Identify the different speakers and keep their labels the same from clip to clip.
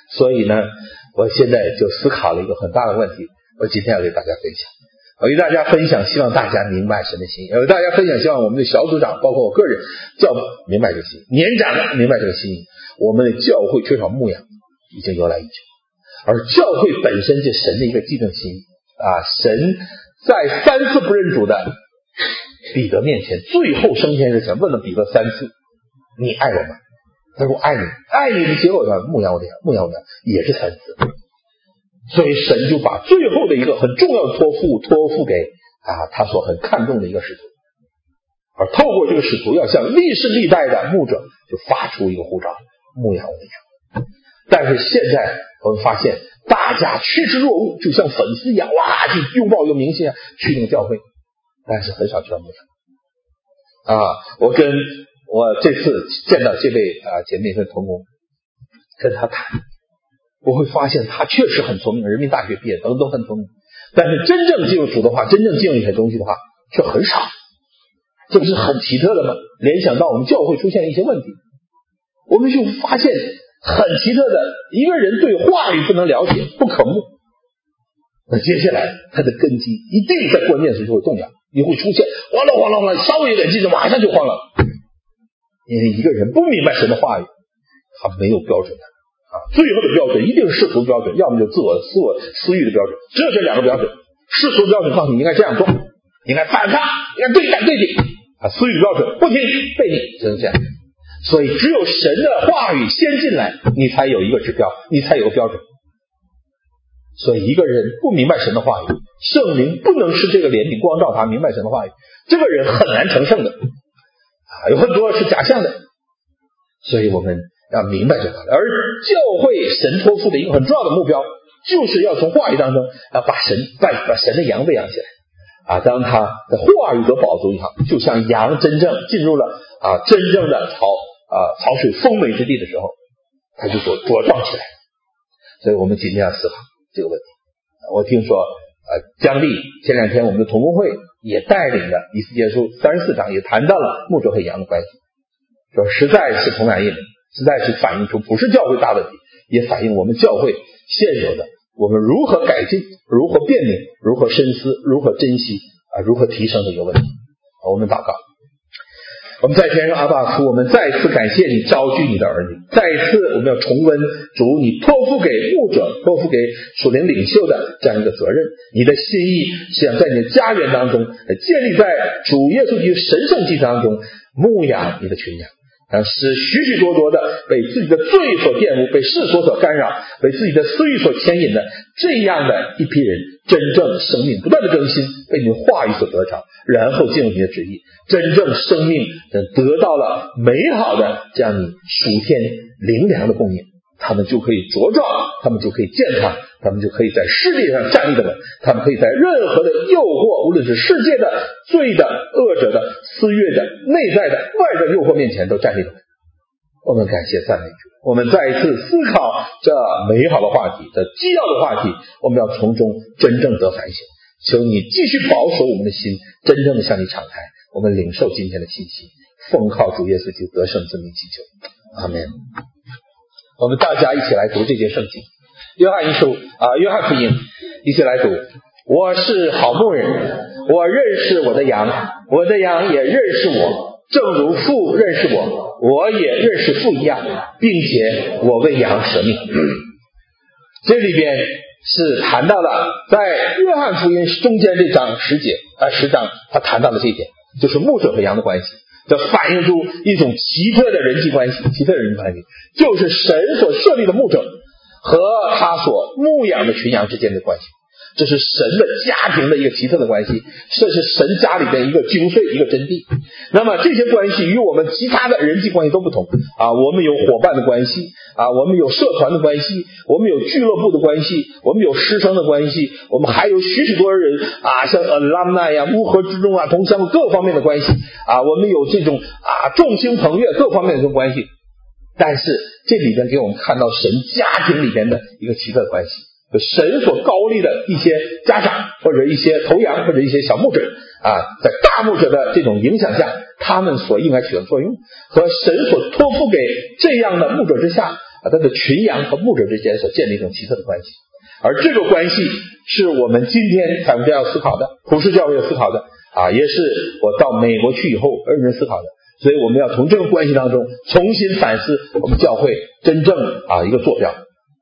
Speaker 1: 所以呢，我现在就思考了一个很大的问题，我今天要给大家分享。我与大家分享，希望大家明白神的心意；与大家分享，希望我们的小组长，包括我个人，明白这个心意；年长的明白这个心意。我们的教会缺少牧养已经由来已久，而教会本身是神的一个既定心意神在3次不认主的彼得面前，最后升天之前问了彼得3次：你爱我吗？他说我爱你，爱你的结果呢？牧养我的羊，牧养我的羊，也是3次。所以神就把最后的一个很重要的托付给他所很看重的一个使徒，而透过这个使徒要向历世历代的牧者就发出一个呼召：牧养我的羊。但是现在我们发现大家趋之若鹜，就像粉丝一样，哇，就拥抱一个明星去那个教会，但是很少知道牧养我这次见到这位姐妹跟同工，跟她谈，我会发现她确实很聪明，人民大学毕业等都很聪明，但是真正进入主的话，真正进入一些东西的话却很少。这不是很奇特的吗？联想到我们教会出现一些问题，我们就发现很奇特的，一个人对话语不能了解，不可牧，那接下来他的根基一定在关键时就会动摇，你会出现慌了，稍微有点激动马上就慌了。因为一个人不明白神的话语，他没有标准的最后的标准一定是世俗标准，要么就自我私欲的标准，只有这2个标准。世俗标准告诉你应该这样做，应该反抗，应该对敌私欲的标准不听背逆，只能这样。所以只有神的话语先进来，你才有一个指标，你才有个标准。所以一个人不明白神的话语，圣灵不能是这个怜悯光照他明白神的话语，这个人很难成圣的有很多是假象的。所以我们要明白这个，而教会神托付的一个很重要的目标，就是要从话语当中把神的羊喂养起来当他的话语得饱足以后，就像羊真正进入了真正的草水丰美之地的时候，他就所茁壮起来。所以我们今天要思考这个问题。我听说江丽前2天我们的同工会也带领了以斯结书34章，也谈到了牧者和羊的关系，说实在是同感异名，实在是反映出不是教会大问题，也反映我们教会现有的我们如何改进，如何辨明，如何深思，如何珍惜如何提升的一个问题。我们祷告。我们在天上阿爸父，我们再次感谢你召聚你的儿女，再一次我们要重温主你托付给牧者，托付给属灵领袖的这样一个责任。你的心意是想在你的家园当中建立在主耶稣基督神圣祭当中牧养你的群羊，使许许多多的被自己的罪所玷污，被世俗所干扰，被自己的私欲所牵引的这样的一批人，真正生命不断的更新，被你的话语所得着，然后进入你的旨意，真正生命得到了美好的这样你属天灵粮的供应，他们就可以茁壮，他们就可以健康，他们就可以在世界上站立的稳，他们可以在任何的诱惑，无论是世界的罪的恶者的私欲的内在的外在诱惑面前都站立的稳。我们感谢赞美主，我们再一次思考这美好的话题，这基要的话题，我们要从中真正得反省。求你继续保守我们的心，真正的向你敞开，我们领受今天的信息，奉靠主耶稣基督得胜之名祈求，阿们。我们大家一起来读这节圣经，约翰福音，一起来读。我是好牧人，我认识我的羊，我的羊也认识我，正如父认识我，我也认识父一样，并且我为羊舍命。这里边是谈到了在约翰福音中间这章10章，他谈到了这一点，就是牧者和羊的关系，这反映出一种奇特的人际关系，就是神所设立的牧者和他所牧养的群羊之间的关系，这是神的家庭的一个奇特的关系，这是神家里的一个精髓，一个真谛。那么这些关系与我们其他的人际关系都不同我们有伙伴的关系我们有社团的关系，我们有俱乐部的关系，我们有师生的关系，我们还有许多人像 alumni 乌合之众同乡各方面的关系我们有这种众星捧月各方面的这种关系。但是这里边给我们看到神家庭里边的一个奇特的关系，神所高立的一些家长或者一些头羊或者一些小牧者在大牧者的这种影响下，他们所应该起的作用，和神所托付给这样的牧者之下它的群羊和牧者之间所建立一种奇特的关系。而这个关系是我们今天咱们要思考的，普世教会要思考的也是我到美国去以后认真思考的。所以我们要从这个关系当中重新反思我们教会真正一个坐标。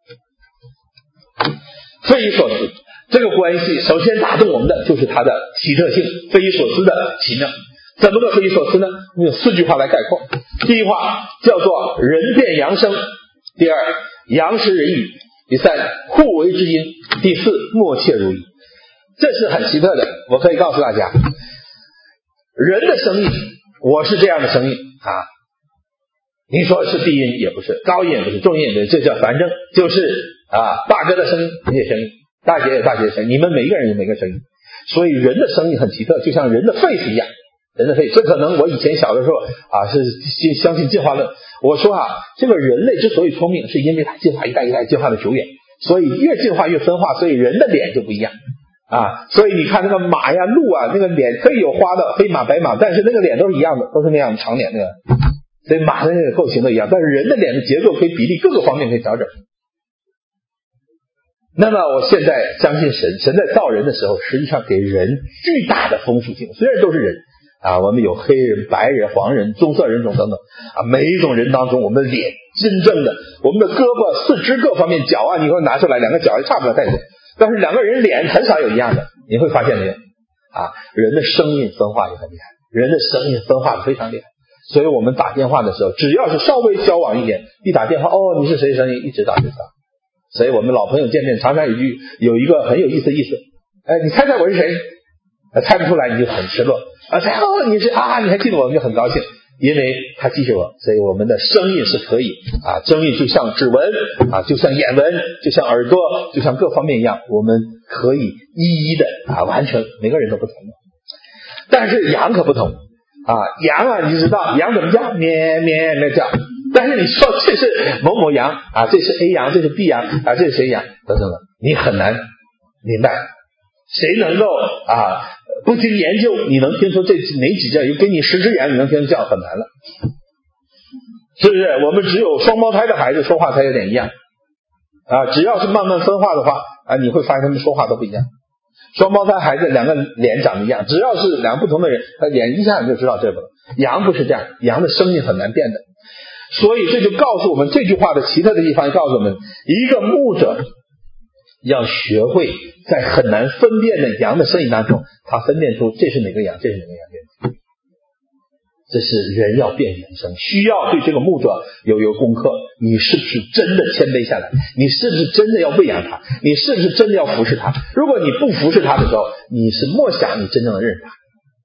Speaker 1: 匪夷所思，这个关系首先打动我们的就是它的奇特性，匪夷所思的奇妙。怎么个匪夷所思呢？我们用4句话来概括。第一话叫做人变羊生，第二羊食人语，第三互为之音，第四默切如一。这是很奇特的，我可以告诉大家，人的声音，我是这样的声音你说是低音也不是，高音也不是，中音也不是，这叫反正就是大哥的声音你也声音，大姐有大姐的声音，你们每一个人有每个声音。所以人的声音很奇特，就像人的肺是一样，人的肺。这可能我以前小的时候是相信进化论。我说这个人类之所以聪明，是因为它进化一代一代进化的久远，所以越进化越分化，所以人的脸就不一样所以你看那个马呀鹿那个脸可以有花的，黑马白马，但是那个脸都是一样的，都是那样的长脸那个。所以马的那个构型都一样，但是人的脸的结构可以比例各个方面可以调整。那么我现在相信神在造人的时候，实际上给人巨大的丰富性。虽然都是人我们有黑人、白人、黄人、棕色人种等等每一种人当中，我们的脸真正的，我们的胳膊、四肢各方面，脚你会拿出来，两个脚也差不了太多，但是两个人脸很少有一样的，你会发现没有人的声音分化也很厉害，人的声音分化非常厉害。所以我们打电话的时候，只要是稍微交往一点，一打电话你是谁声音，一直打就知道。所以我们老朋友见面常常有一个很有意思的意思，你猜猜我是谁？猜不出来你就很失落猜你是你还记得我们就很高兴，因为他记住我。所以我们的声音是可以声音就像指纹就像眼纹，就像耳朵，就像各方面一样，我们可以一一的完全每个人都不同的。但是羊可不同羊你知道羊怎么叫？咩咩咩叫。但是你说这是某某羊这是 A 羊，这是 B 羊这是谁羊等等的，你很难明白。谁能够不经研究你能听出这哪几叫？给你10只羊你能听出叫，很难了，是不是？我们只有双胞胎的孩子说话才有点一样只要是慢慢分化的话你会发现他们说话都不一样。双胞胎孩子两个脸长得一样，只要是两个不同的人，他脸一下就知道这个了。羊不是这样，羊的声音很难变的。所以这就告诉我们，这句话的奇特的地方告诉我们，一个牧者要学会在很难分辨的羊的声音当中，他分辨出这是哪个羊，这是哪个羊。这是人要辨人声，需要对这个牧者有功课。你是不是真的谦卑下来？你是不是真的要喂养他？你是不是真的要服侍他？如果你不服侍他的时候，你是莫想你真正的认识他。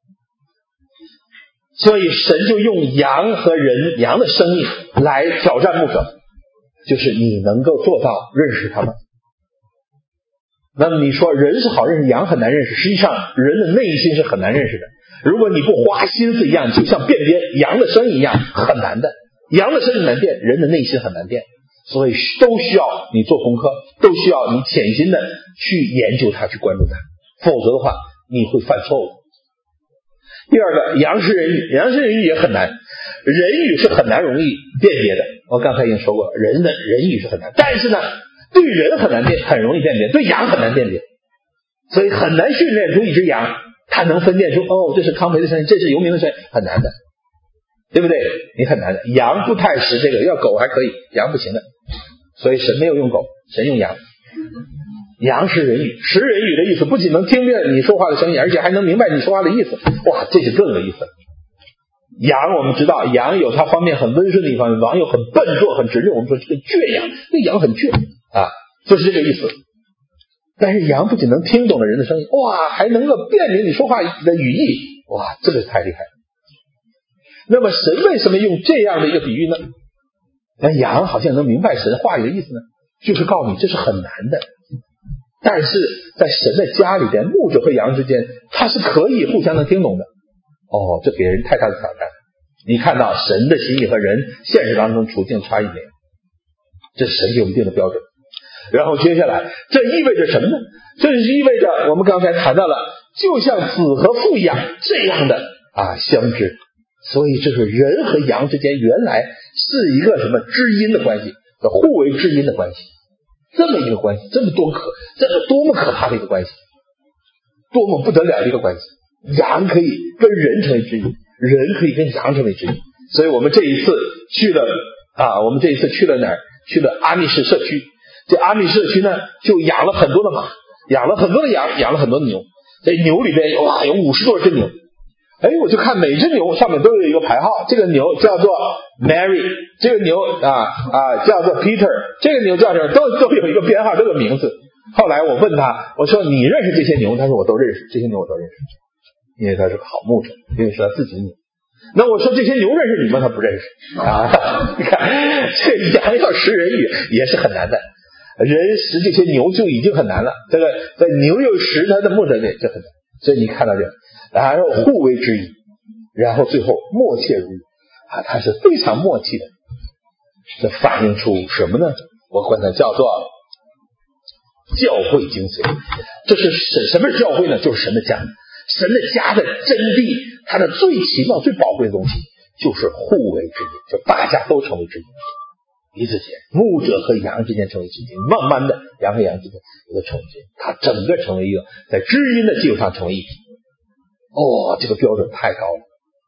Speaker 1: 所以神就用羊和人羊的声音来挑战牧者，就是你能够做到认识他吗？那么你说人是好认识，羊很难认识，实际上人的内心是很难认识的。如果你不花心思一样，就像辨别羊的声音一样，很难的。羊的声音难辨，人的内心很难辨，所以都需要你做功课，都需要你潜心的去研究它，去关注它，否则的话你会犯错误。第二个，羊是人语，羊是人语也很难，人语是很难容易辨别的。我刚才已经说过，人的人语是很难，但是呢，对人很难辨，很容易辨别，对羊很难辨别，所以很难训练出一只羊，它能分辨出这是康培的声音，这是游民的声音，很难的，对不对？你很难的。羊不太识这个，要狗还可以，羊不行的。所以神没有用狗，神用羊。羊是人语，识人语的意思不仅能听见你说话的声音，而且还能明白你说话的意思。哇，这就更有意思了。羊我们知道，羊有它方面很温顺的地方，羊有很笨拙很直溜，我们说这个倔羊，这羊很倔就是这个意思。但是羊不仅能听懂了人的声音，哇，还能够辨明你说话的语义，哇，这个太厉害了。那么神为什么用这样的一个比喻呢？那羊好像能明白神话语的意思呢？就是告诉你这是很难的。但是在神的家里边，牧者和羊之间，他是可以互相能听懂的。这给人太大的挑战。你看到神的心意和人现实当中处境差异没有？这是神有一定的标准。然后接下来，这意味着什么呢？这是意味着我们刚才谈到了，就像子和父一样这样的相知。所以这是人和羊之间原来是一个什么知音的关系， 的互为知音的关系。这么一个关系，这么多么可怕的一个关系，多么不得了的一个关系。羊可以跟人成为知音，人可以跟羊成为知音。所以我们这一次去了哪儿？去了阿密士社区。这阿密社区呢，就养了很多的马，养了很多的羊，养了很多的牛。这牛里边有50多只牛。我就看每只牛上面都有一个牌号，这个牛叫做 Mary， 这个牛叫做 Peter， 这个牛叫什么，都有一个编号，都有名字。后来我问他，我说你认识这些牛？他说我都认识，这些牛我都认识，因为他是个好牧者，因为是他自己的牛。那我说这些牛认识你吗？他不认识你看这羊要食人也是很难的，人食这些牛就已经很难了，这个牛又食他的牧者也就很难。所以你看到这，然后互为知音，然后最后默契如一它是非常默契的。这反映出什么呢？我管它叫做教会精髓。这是什么是教会呢？就是神的家。神的家的真谛，它的最奇妙最宝贵的东西就是互为知音，就大家都成为知音，彼此间牧者和羊之间成为知音，慢慢的羊和羊之间有个成为知音，它整个成为一个在知音的基础上成为一体。这个标准太高了，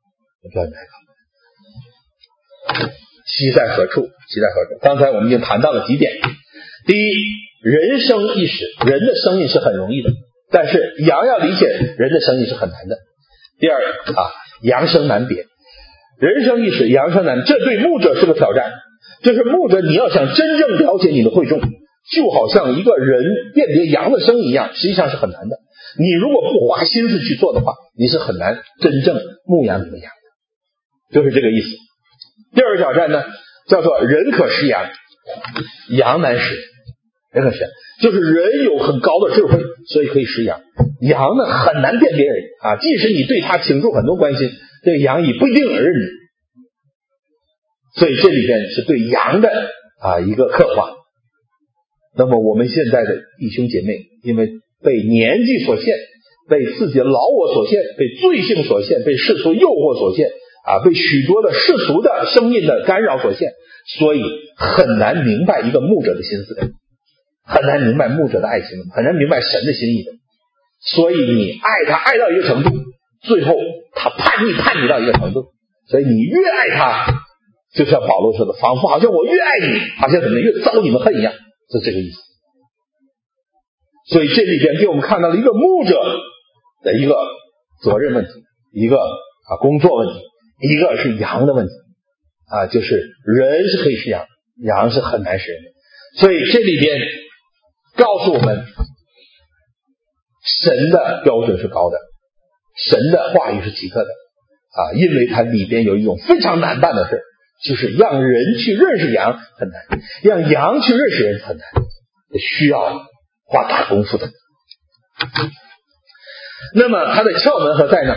Speaker 1: 其在何处？刚才我们已经谈到了几点。第一，人生意识，人的生意是很容易的，但是羊要理解人的生意是很难的。第二羊生难辨，人生意识，羊生难，这对牧者是个挑战。就是牧者你要想真正了解你的会众，就好像一个人辨别羊的声音一样，实际上是很难的。你如果不花心思去做的话，你是很难真正牧养你的羊的，就是这个意思。第二个挑战呢，叫做人可识羊，羊难识。人可识羊就是人有很高的智慧，所以可以识羊。羊呢很难辨别人即使你对他倾注很多关心，这个羊也不一定认你。所以这里边是对羊的一个刻画。那么我们现在的弟兄姐妹，因为被年纪所限，被自己的老我所限，被罪性所限，被世俗诱惑所限被许多的世俗的生命的干扰所限，所以很难明白一个牧者的心思的，很难明白牧者的爱情，很难明白神的心意的。所以你爱他爱到一个程度，最后他叛逆到一个程度，所以你越爱他，就像保罗说的，仿佛好像我越爱你，好像怎么越遭你们恨一样，是这个意思。所以这里边给我们看到了一个牧者的一个责任问题，一个工作问题，一个是羊的问题就是人是可以识羊，羊是很难识人的。所以这里边告诉我们，神的标准是高的，神的话语是奇特的因为它里边有一种非常难办的事，就是让人去认识羊很难，让羊去认识人很难，需要花大功夫的。那么它的窍门何在呢？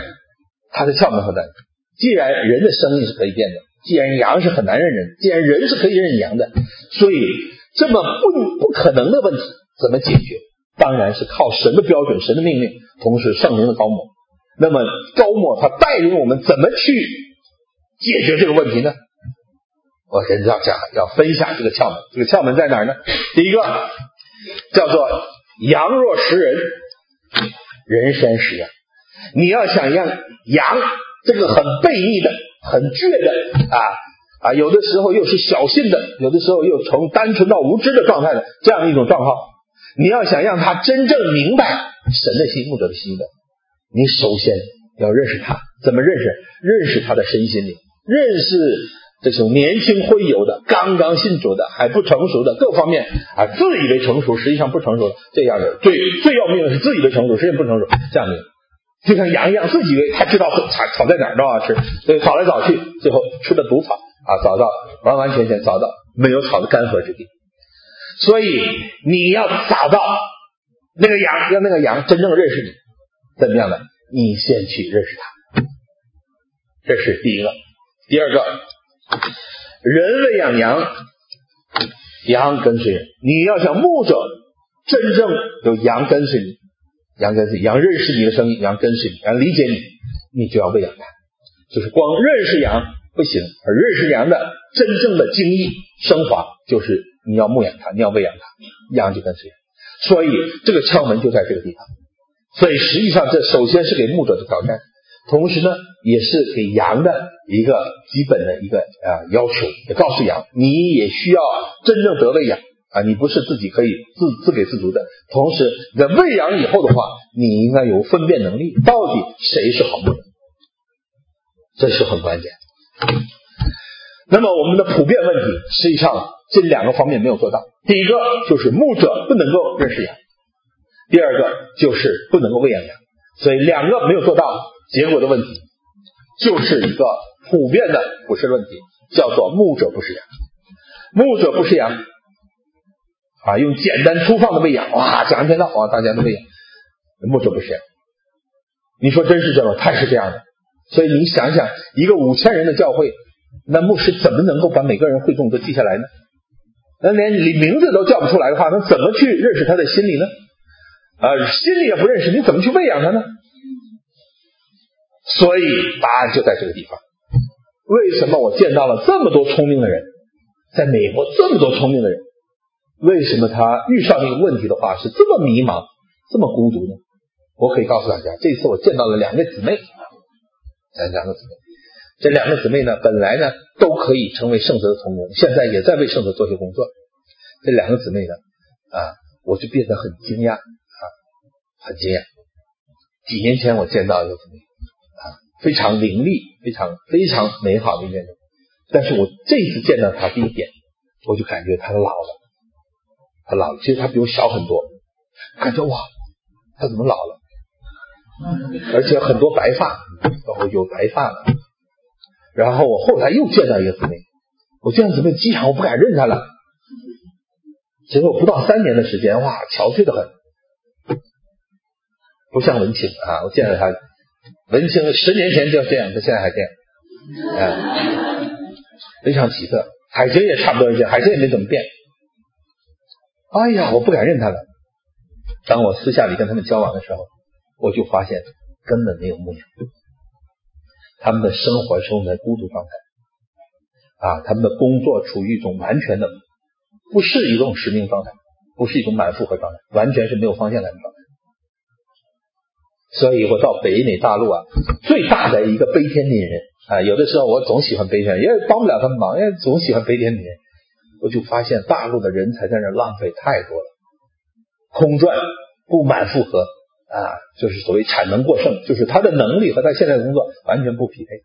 Speaker 1: 既然人的生意是可以变的，既然羊是很难认人，既然人是可以认羊的，所以这么不可能的问题怎么解决？当然是靠神的标准，神的命令，同时圣灵的高抹。那么高抹他带领我们怎么去解决这个问题呢？我跟大家要分享这个窍门。这个窍门在哪儿呢？第一个叫做羊若识人，人先识羊。你要想让羊这个很悖逆的很倔的有的时候又是小信的，有的时候又从单纯到无知的状态的这样一种状况，你要想让他真正明白神的心，牧者的心的，你首先要认识他。怎么认识？认识他的身心灵，认识这种年轻灰油的，刚刚信主的，还不成熟的，各方面自以为成熟，实际上不成熟的这样的。最要命的是自以为成熟，实际上不成熟这样的。就像羊一样，自己以为他知道草在哪儿都要吃，所以找来找去，最后吃的毒草找到完完全全找到没有草的干涸之地。所以你要找到那个羊，让那个羊真正认识你，怎么样呢？你先去认识他，这是第一个。第二个，人喂养羊，羊跟随人。你要想牧者真正有羊跟随你，羊认识你的声音，羊跟随你，羊理解你，你就要喂养它。就是光认识羊不行，而认识羊的真正的精义升华，就是你要牧养它，你要喂养它，羊就跟随人。所以这个窍门就在这个地方。所以实际上这首先是给牧者的挑战，同时呢也是给羊的一个基本的一个要求，也告诉羊你也需要真正得喂养你不是自己可以自给自足的。同时在喂养以后的话，你应该有分辨能力，到底谁是好牧者，这是很关键。那么我们的普遍问题实际上这两个方面没有做到。第一个就是牧者不能够认识羊，第二个就是不能够喂养羊，所以两个没有做到，结果的问题就是一个普遍的不是问题，叫做牧者不是羊。牧者不是羊用简单粗放的喂养讲一篇道大家都喂养，牧者不是羊。你说真是这样吗？太是这样的。所以你想想一个5000人的教会，那牧师怎么能够把每个人会众都记下来呢？那连名字都叫不出来的话，那怎么去认识他的心理呢？心里也不认识，你怎么去喂养他呢？所以答案就在这个地方。为什么我见到了这么多聪明的人，在美国这么多聪明的人，为什么他遇上这个问题的话是这么迷茫，这么孤独呢？我可以告诉大家，这次我见到了两个姊妹，这两个姊妹呢，本来呢都可以成为圣徒的同工，现在也在为圣徒做些工作。这两个姊妹呢我就变得很惊讶很惊讶。几年前我见到一个姊妹非常伶俐，非常美好的一个人，但是我这次见到她第一点，我就感觉她老了，其实她比我小很多，感觉哇，她怎么老了？而且很多白发，有白发了。然后我后来又见到一个姊妹，我见到姊妹机场我不敢认她了，结果不到3年的时间，哇，憔悴得很，不像文清我见到她，文清10年前就这样，她现在还这样非常奇特。海清也差不多这样，海清也没怎么变。哎呀，我不敢认她了。当我私下里跟他们交往的时候，我就发现根本没有牧养，他们的生活是在孤独状态他们的工作处于一种完全的不是一种使命状态，不是一种满负荷状态，完全是没有方向感的状态。所以我到北美大陆最大的一个悲天悯人有的时候我总喜欢悲天，也帮不了他们忙，也总喜欢悲天悯人。我就发现大陆的人才在那浪费太多了，空转不满负荷就是所谓产能过剩，就是他的能力和他现在的工作完全不匹配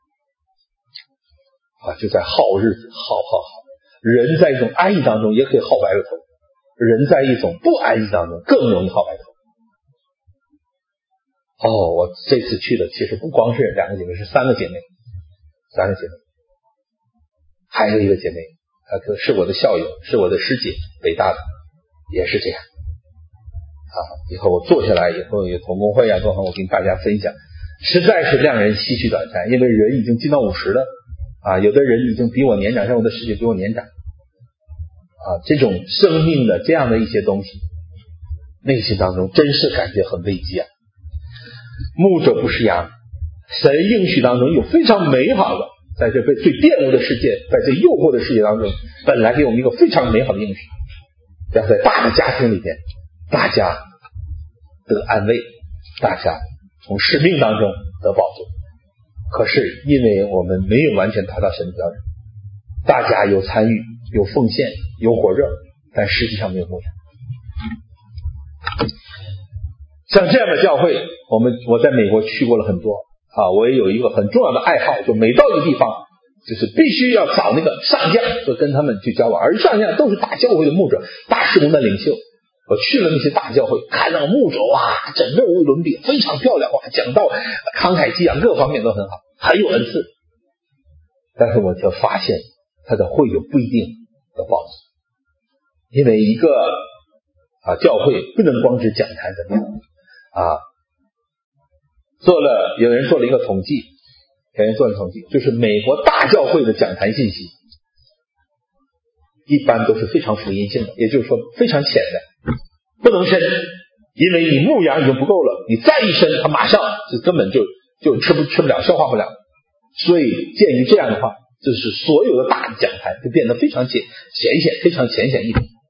Speaker 1: 就在耗日子耗。人在一种安逸当中也可以耗白了头，人在一种不安逸当中更容易耗白头。我这次去的其实不光是2个姐妹，是3个姐妹，还有一个姐妹是我的校友，是我的师姐，北大的，也是这样以后我坐下来以后有同工会各方面我跟大家分享，实在是让人唏嘘短暂。因为人已经进到50了有的人已经比我年长，像我的师姐比我年长这种生命的这样的一些东西，内心当中真是感觉很危机牧者不是羊，神应许当中有非常美好的，在这最玷污的世界，在这诱惑的世界当中，本来给我们一个非常美好的应许，要在大的家庭里面大家得安慰，大家从使命当中得保住。可是因为我们没有完全达到神的标准，大家有参与，有奉献，有火热，但实际上没有牧养。像这样的教会，我在美国去过了很多我也有一个很重要的爱好，就每到一个地方就是必须要找那个上将，就跟他们去交往，而上将都是大教会的牧者，大事工的领袖。我去了那些大教会，看到牧者整个无与伦比，非常漂亮讲道慷慨激昂，各方面都很好，很有恩赐。但是我就发现他的会有不一定的报纸，因为一个教会不能光只讲坛怎么样有人做了一个统计，就是美国大教会的讲坛信息一般都是非常福音性的，也就是说非常浅的，不能深，因为你牧羊已经不够了，你再一深它马上就根本就吃不了，消化不了。所以鉴于这样的话，就是所有的大的讲坛就变得非常浅显，非常浅显易懂。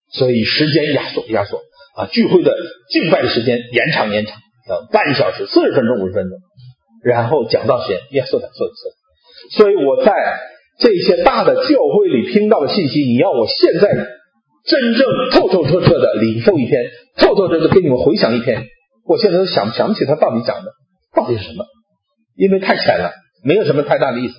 Speaker 1: 所以时间压缩聚会的敬拜的时间延长半小时、40分钟、50分钟，然后讲道时间也缩短。所以我在这些大的教会里听到的信息，你要我现在真正透彻的领受一篇，透彻的给你们回想一篇，我现在都想不起他到底讲的到底是什么，因为太浅了，没有什么太大的意思。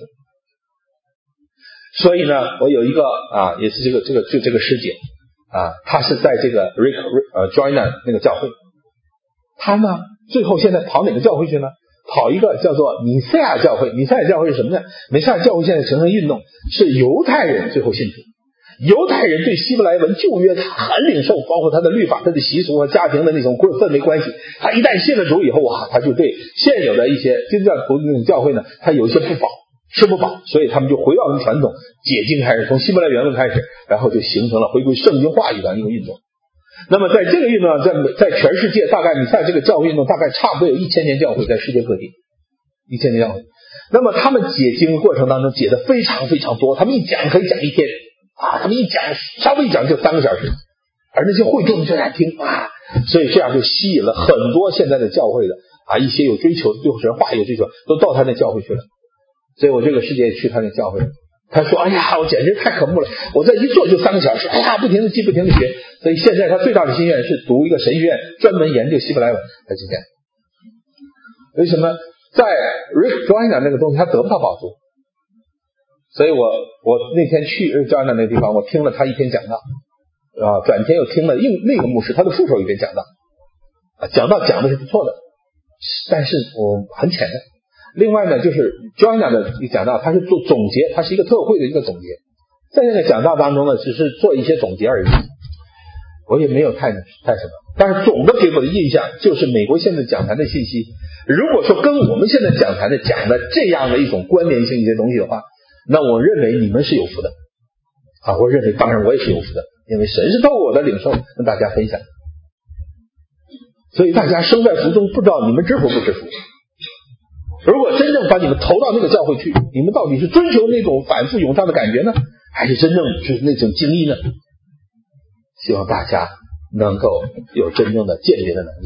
Speaker 1: 所以呢，我有一个也是这个师姐他是在这个 Rick Joyner 那个教会，他呢最后现在跑哪个教会去呢？跑一个叫做弥赛亚教会。弥赛亚教会是什么呢？弥赛亚教会现在形成运动，是犹太人最后信主。犹太人对希伯来文旧约他很领受，包括他的律法、他的习俗和家庭的那种氛围关系。他一旦信了主以后他就对现有的一些基督教教会呢，他有一些吃不饱，所以他们就回到传统解经开始，从希伯来原文开始，然后就形成了回归圣经话语的一个运动。那么在这个运动上，在全世界大概你看这个教会运动大概差不多有1000年教会，在世界各地1000年教会。那么他们解经的过程当中解的非常非常多，他们一讲可以讲一天他们一讲稍微一讲就3个小时，而那些会众就在听所以这样就吸引了很多现在的教会的一些有追求对神话有追求都到他那教会去了。所以我这个师姐也去他那教会，他说我简直太渴慕了，我在一坐就3个小时，不停的记不停的学。所以现在他最大的心愿是读一个神学院，专门研究希伯来文。他今天为什么在 Rick Joyner 那个东西他得不到宝座？所以我那天去 Rick Joyner 那个地方，我听了他一篇讲道转天又听了那个牧师他的副手一篇讲道讲的是不错的，但是我很浅的。另外呢，就是 Joyner 的一个讲道，他是做总结，他是一个特会的一个总结，在那个讲道当中呢，只是做一些总结而已，我也没有太什么。但是总的给我的印象就是美国现在讲坛的信息，如果说跟我们现在讲坛的讲的这样的一种关联性一些东西的话，那我认为你们是有福的我认为当然我也是有福的，因为神是透过我的领受跟大家分享。所以大家生在福中，不知道你们知福不知福。如果真正把你们投到那个教会去，你们到底是追求那种反复涌上的感觉呢，还是真正就是那种经历呢？希望大家能够有真正的鉴别的能力。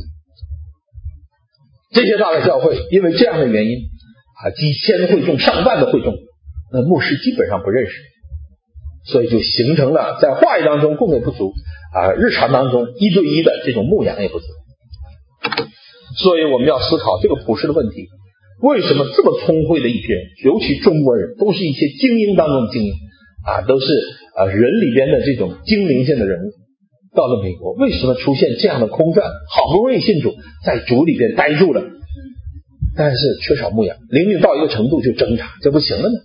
Speaker 1: 这些大的教会因为这样的原因几千的会众、上万的会众，那牧师基本上不认识，所以就形成了在话语当中供给不足日常当中1对1的这种牧养也不足。所以我们要思考这个普世的问题，为什么这么聪慧的一批人，尤其中国人，都是一些精英当中的精英都是人里边的这种精灵性的人物，到了美国为什么出现这样的空转？好不容易信主，在主里边待住了，但是缺少牧养，灵命到一个程度就挣扎，这不行了呢？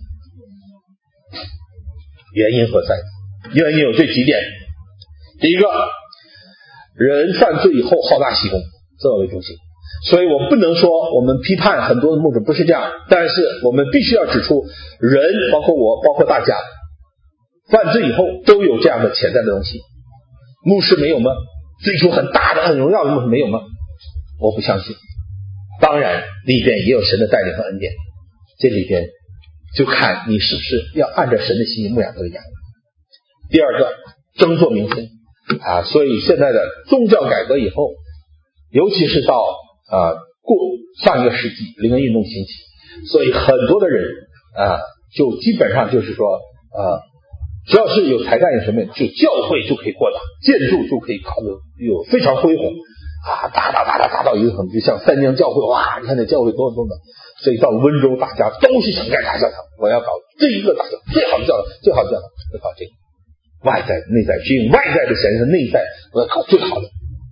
Speaker 1: 原因何在？原因有这几点。第一个，人犯罪以后好大喜功，这为中心。所以我不能说我们批判很多的牧者不是这样，但是我们必须要指出，人包括我包括大家犯罪以后都有这样的潜在的东西。牧师没有吗？追求很大的很荣耀的牧师没有吗？我不相信。当然里边也有神的带领和恩典，这里边就看你是不是要按照神的心意牧养这个羊。第二个，争做明星所以现在的宗教改革以后，尤其是到上一个世纪灵恩运动兴起，所以很多的人就基本上就是说只要是有才干有什么，就教会就可以扩大，建筑就可以搞得有非常恢宏大到一个很就像三江教会你看那教会多么的。所以到温州大家都是想盖大教堂，我要搞这一个大教堂，最好的教堂就搞这个。外在内在只有外在的显示内在，我要搞最好的。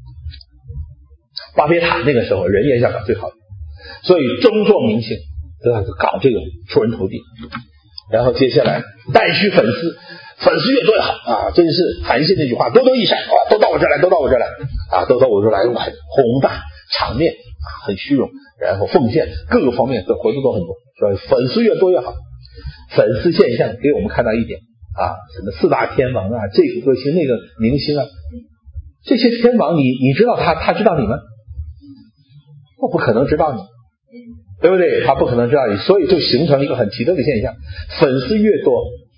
Speaker 1: 巴别塔那个时候人也想搞最好的，所以争做明星都要搞这个出人头地。然后接下来带须粉丝越多越好真是韩信那句话，多多益善都到我这来都到我这来宏大场面很虚荣，然后奉献各个方面的活动都很多，所以粉丝越多越好。粉丝现象给我们看到一点什么4大天王这个歌星那个明星这些天王你知道他知道你吗？我不可能知道你，对不对？他不可能知道你，所以就形成一个很奇特的现象，粉丝越多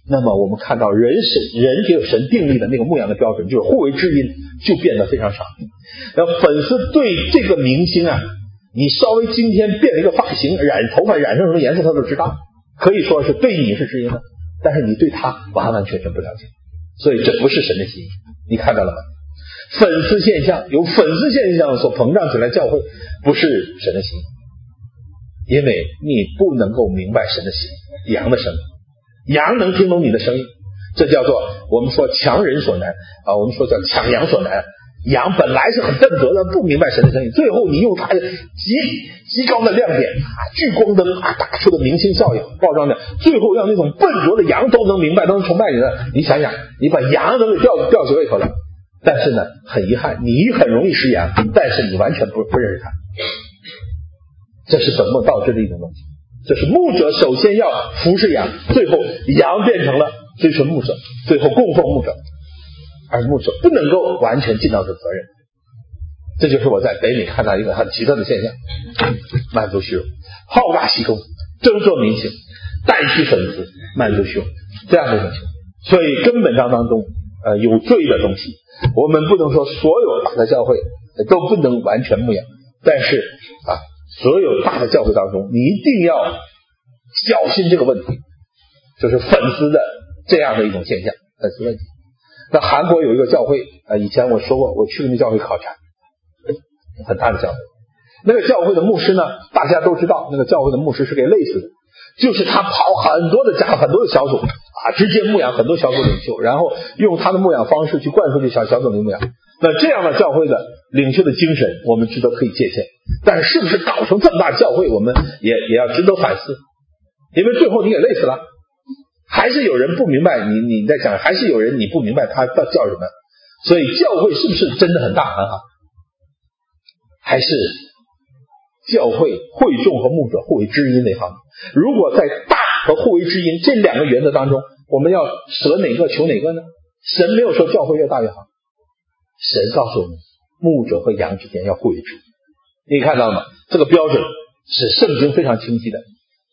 Speaker 1: 那么我们看到人给有神定立的那个牧养的标准，就是互为知音，就变得非常少。那粉丝对这个明星啊，你稍微今天变了一个发型，头发染成什么颜色他都知道，可以说是对你是知音的，但是你对他完完全全不了解，所以这不是神的心意。你看到了吗？粉丝现象，由粉丝现象所膨胀起来教会，不是神的心意，因为你不能够明白神的心意，羊的声音，羊能听懂你的声音，这叫做我们说强人所难啊，我们说叫抢羊所难。羊本来是很笨拙的，不明白神的声音，最后你用它的极高的亮点聚光灯打出的明星效应包装的，最后让那种笨拙的羊都能明白，都能崇拜你的。你想想，你把羊能给吊起胃口了，但是呢，很遗憾，你很容易识羊，但是你完全不认识它。这是本末倒置的一种东西。这是牧者首先要服侍羊，最后羊变成了追随牧者，最后供奉牧者，而牧者不能够完全尽到这责任。这就是我在北美看到一个很奇特的现象，满足虚荣，好大喜功，争夺民情，代替粉丝，满足虚荣，这样的一种情况。所以根本上当中有罪的东西，我们不能说所有大的教会都不能完全牧养，但是所有大的教会当中，你一定要小心这个问题，就是粉丝的这样的一种现象，粉丝问题。那韩国有一个教会以前我说过，我去那教会考察，很大的教会。那个教会的牧师呢，大家都知道，那个教会的牧师是给累死的，就是他跑很多的小组直接牧养很多小组领袖，然后用他的牧养方式去灌输这小组的牧养。那这样的教会的领袖的精神，我们值得可以借鉴，但是是不是搞成这么大教会，我们也要值得反思，因为最后你也累死了，还是有人不明白你在讲，还是有人你不明白他叫什么。所以教会是不是真的很大很好，还是教会会众和牧者互为知音那方面。如果在大和互为知音这两个原则当中，我们要舍哪个求哪个呢？神没有说教会越大越好，神告诉我们牧者和羊之间要互为知音。你看到了吗？这个标准是圣经非常清晰的。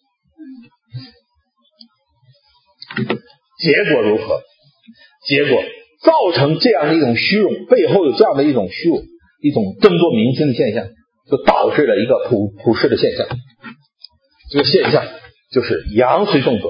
Speaker 1: 结果如何？结果造成这样的一种虚荣，背后有这样的一种虚荣，一种争夺明星的现象，就导致了一个普世的现象。这个现象就是羊随众者。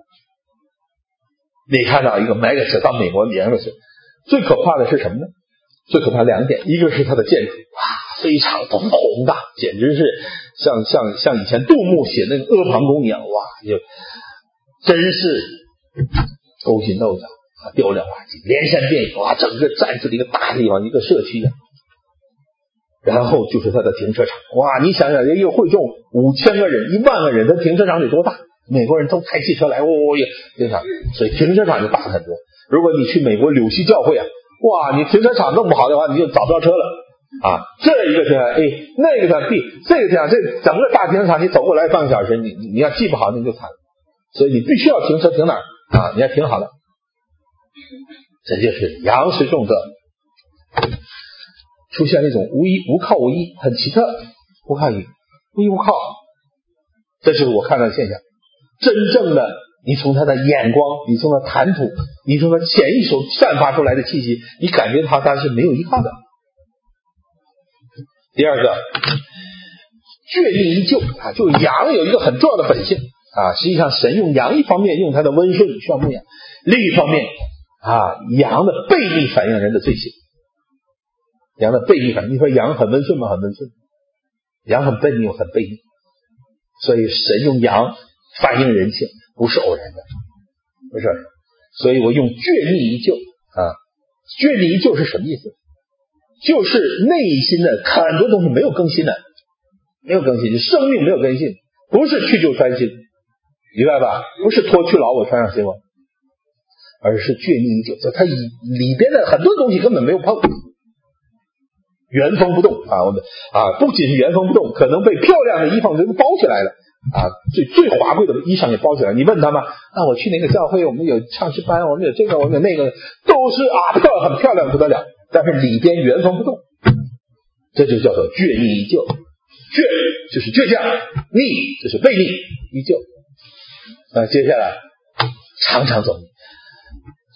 Speaker 1: 你看到一个 mega 到美国羊随，最可怕的是什么呢？最可怕两点，一个是它的建筑非常的宏大，简直是像以前杜牧写那个阿房宫一样，就真是勾心斗角雕梁画戟，连山遍野，整个占据了一个大地方，一个社区一样。然后就是它的停车场，你想想，一个会众5000个人10000个人，它停车场得多大？美国人都开汽车来，停车场，所以停车场就大很多。如果你去美国柳溪教会你停车场弄不好的话，你就找不着车了这一个停车场 A， 那个停车场 B， 这个停车场，这整个大停车场你走过来半个小时，你要记不好你就惨了。所以你必须要停车停哪儿你要停好了。这就是羊随众者，出现那种无靠无依，很奇特，无靠无依，无依无靠，这就是我看到的现象。真正的你从他的眼光，你从他谈吐，你从他潜意识散发出来的气息，你感觉他是没有依靠的。第二个，倔力依旧就羊有一个很重要的本性实际上神用羊一方面用他的温顺需要牧养，另一方面羊的背逆反映人的罪性。羊的背逆反映，你说羊很温顺吗？很温顺。羊很悖逆，很悖逆。所以神用羊反映人性，不是偶然的，不是。所以我用倔力依旧倔力依旧是什么意思？就是内心的很多东西没有更新的，没有更新，生命没有更新，不是去旧穿新，明白吧？不是脱去老我穿上新我，而是倔力依旧，就它里边的很多东西根本没有碰，原封不动我们不仅是原封不动，可能被漂亮的衣裳给包起来了最华贵的衣裳也包起来。你问他们我去那个教会，我们有唱诗班，我们有这个，我们有那个，都是很漂亮不得了，但是里边原封不动，这就叫做倔逆依旧。倔就是倔强，逆就是背逆依旧。接下来常常走逆，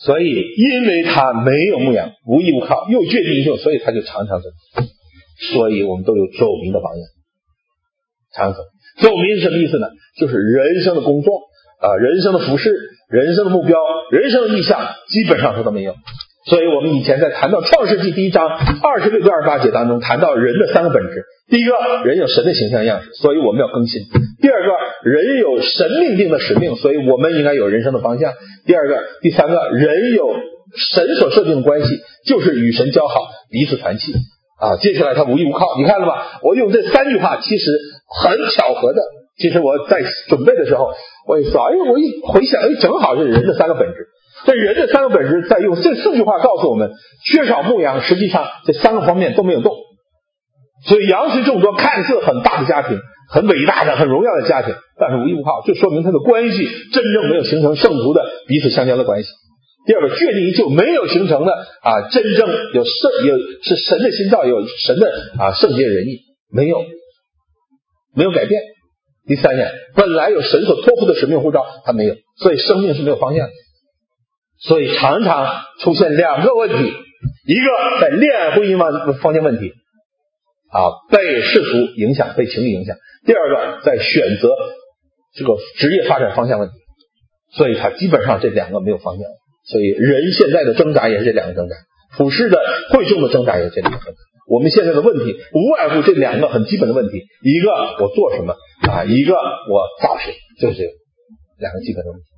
Speaker 1: 所以因为他没有牧养，无依无靠，又倔定英雄，所以他就常常走。所以我们都有走明的榜样，常走。走明是什么意思呢？就是人生的工作人生的服饰，人生的目标，人生的意向，基本上他都没有。所以我们以前在谈到创世纪第1章26到28节当中谈到人的3个本质。第一个，人有神的形象样式，所以我们要更新。第二个，人有神命定的使命，所以我们应该有人生的方向。第三个，人有神所设定的关系，就是与神交好，彼此团契接下来他无依无靠，你看了吗？我用这3句话其实很巧合的。其实我在准备的时候我也说我一回想正好是人的3个本质。这人的3个本质再用这4句话告诉我们，缺少牧养，实际上这3个方面都没有动。所以羊群众多，看似很大的家庭，很伟大的很荣耀的家庭，但是无依无靠，就说明他的关系真正没有形成圣徒的彼此相交的关系。第二个，确定就没有形成的真正有是神的心造，有神的圣洁仁义，没有改变。第三点，本来有神所托付的使命呼召，他没有，所以生命是没有方向的。所以常常出现2个问题，一个在恋爱婚姻方面问题被世俗影响，被情欲影响；第二个在选择这个职业发展方向问题。所以他基本上这2个没有方向。所以人现在的挣扎也是这2个挣扎，普世的会众的挣扎也是这2个挣扎。我们现在的问题无外乎这2个很基本的问题，一个我做什么一个我造谁，就是这2个基本的问题。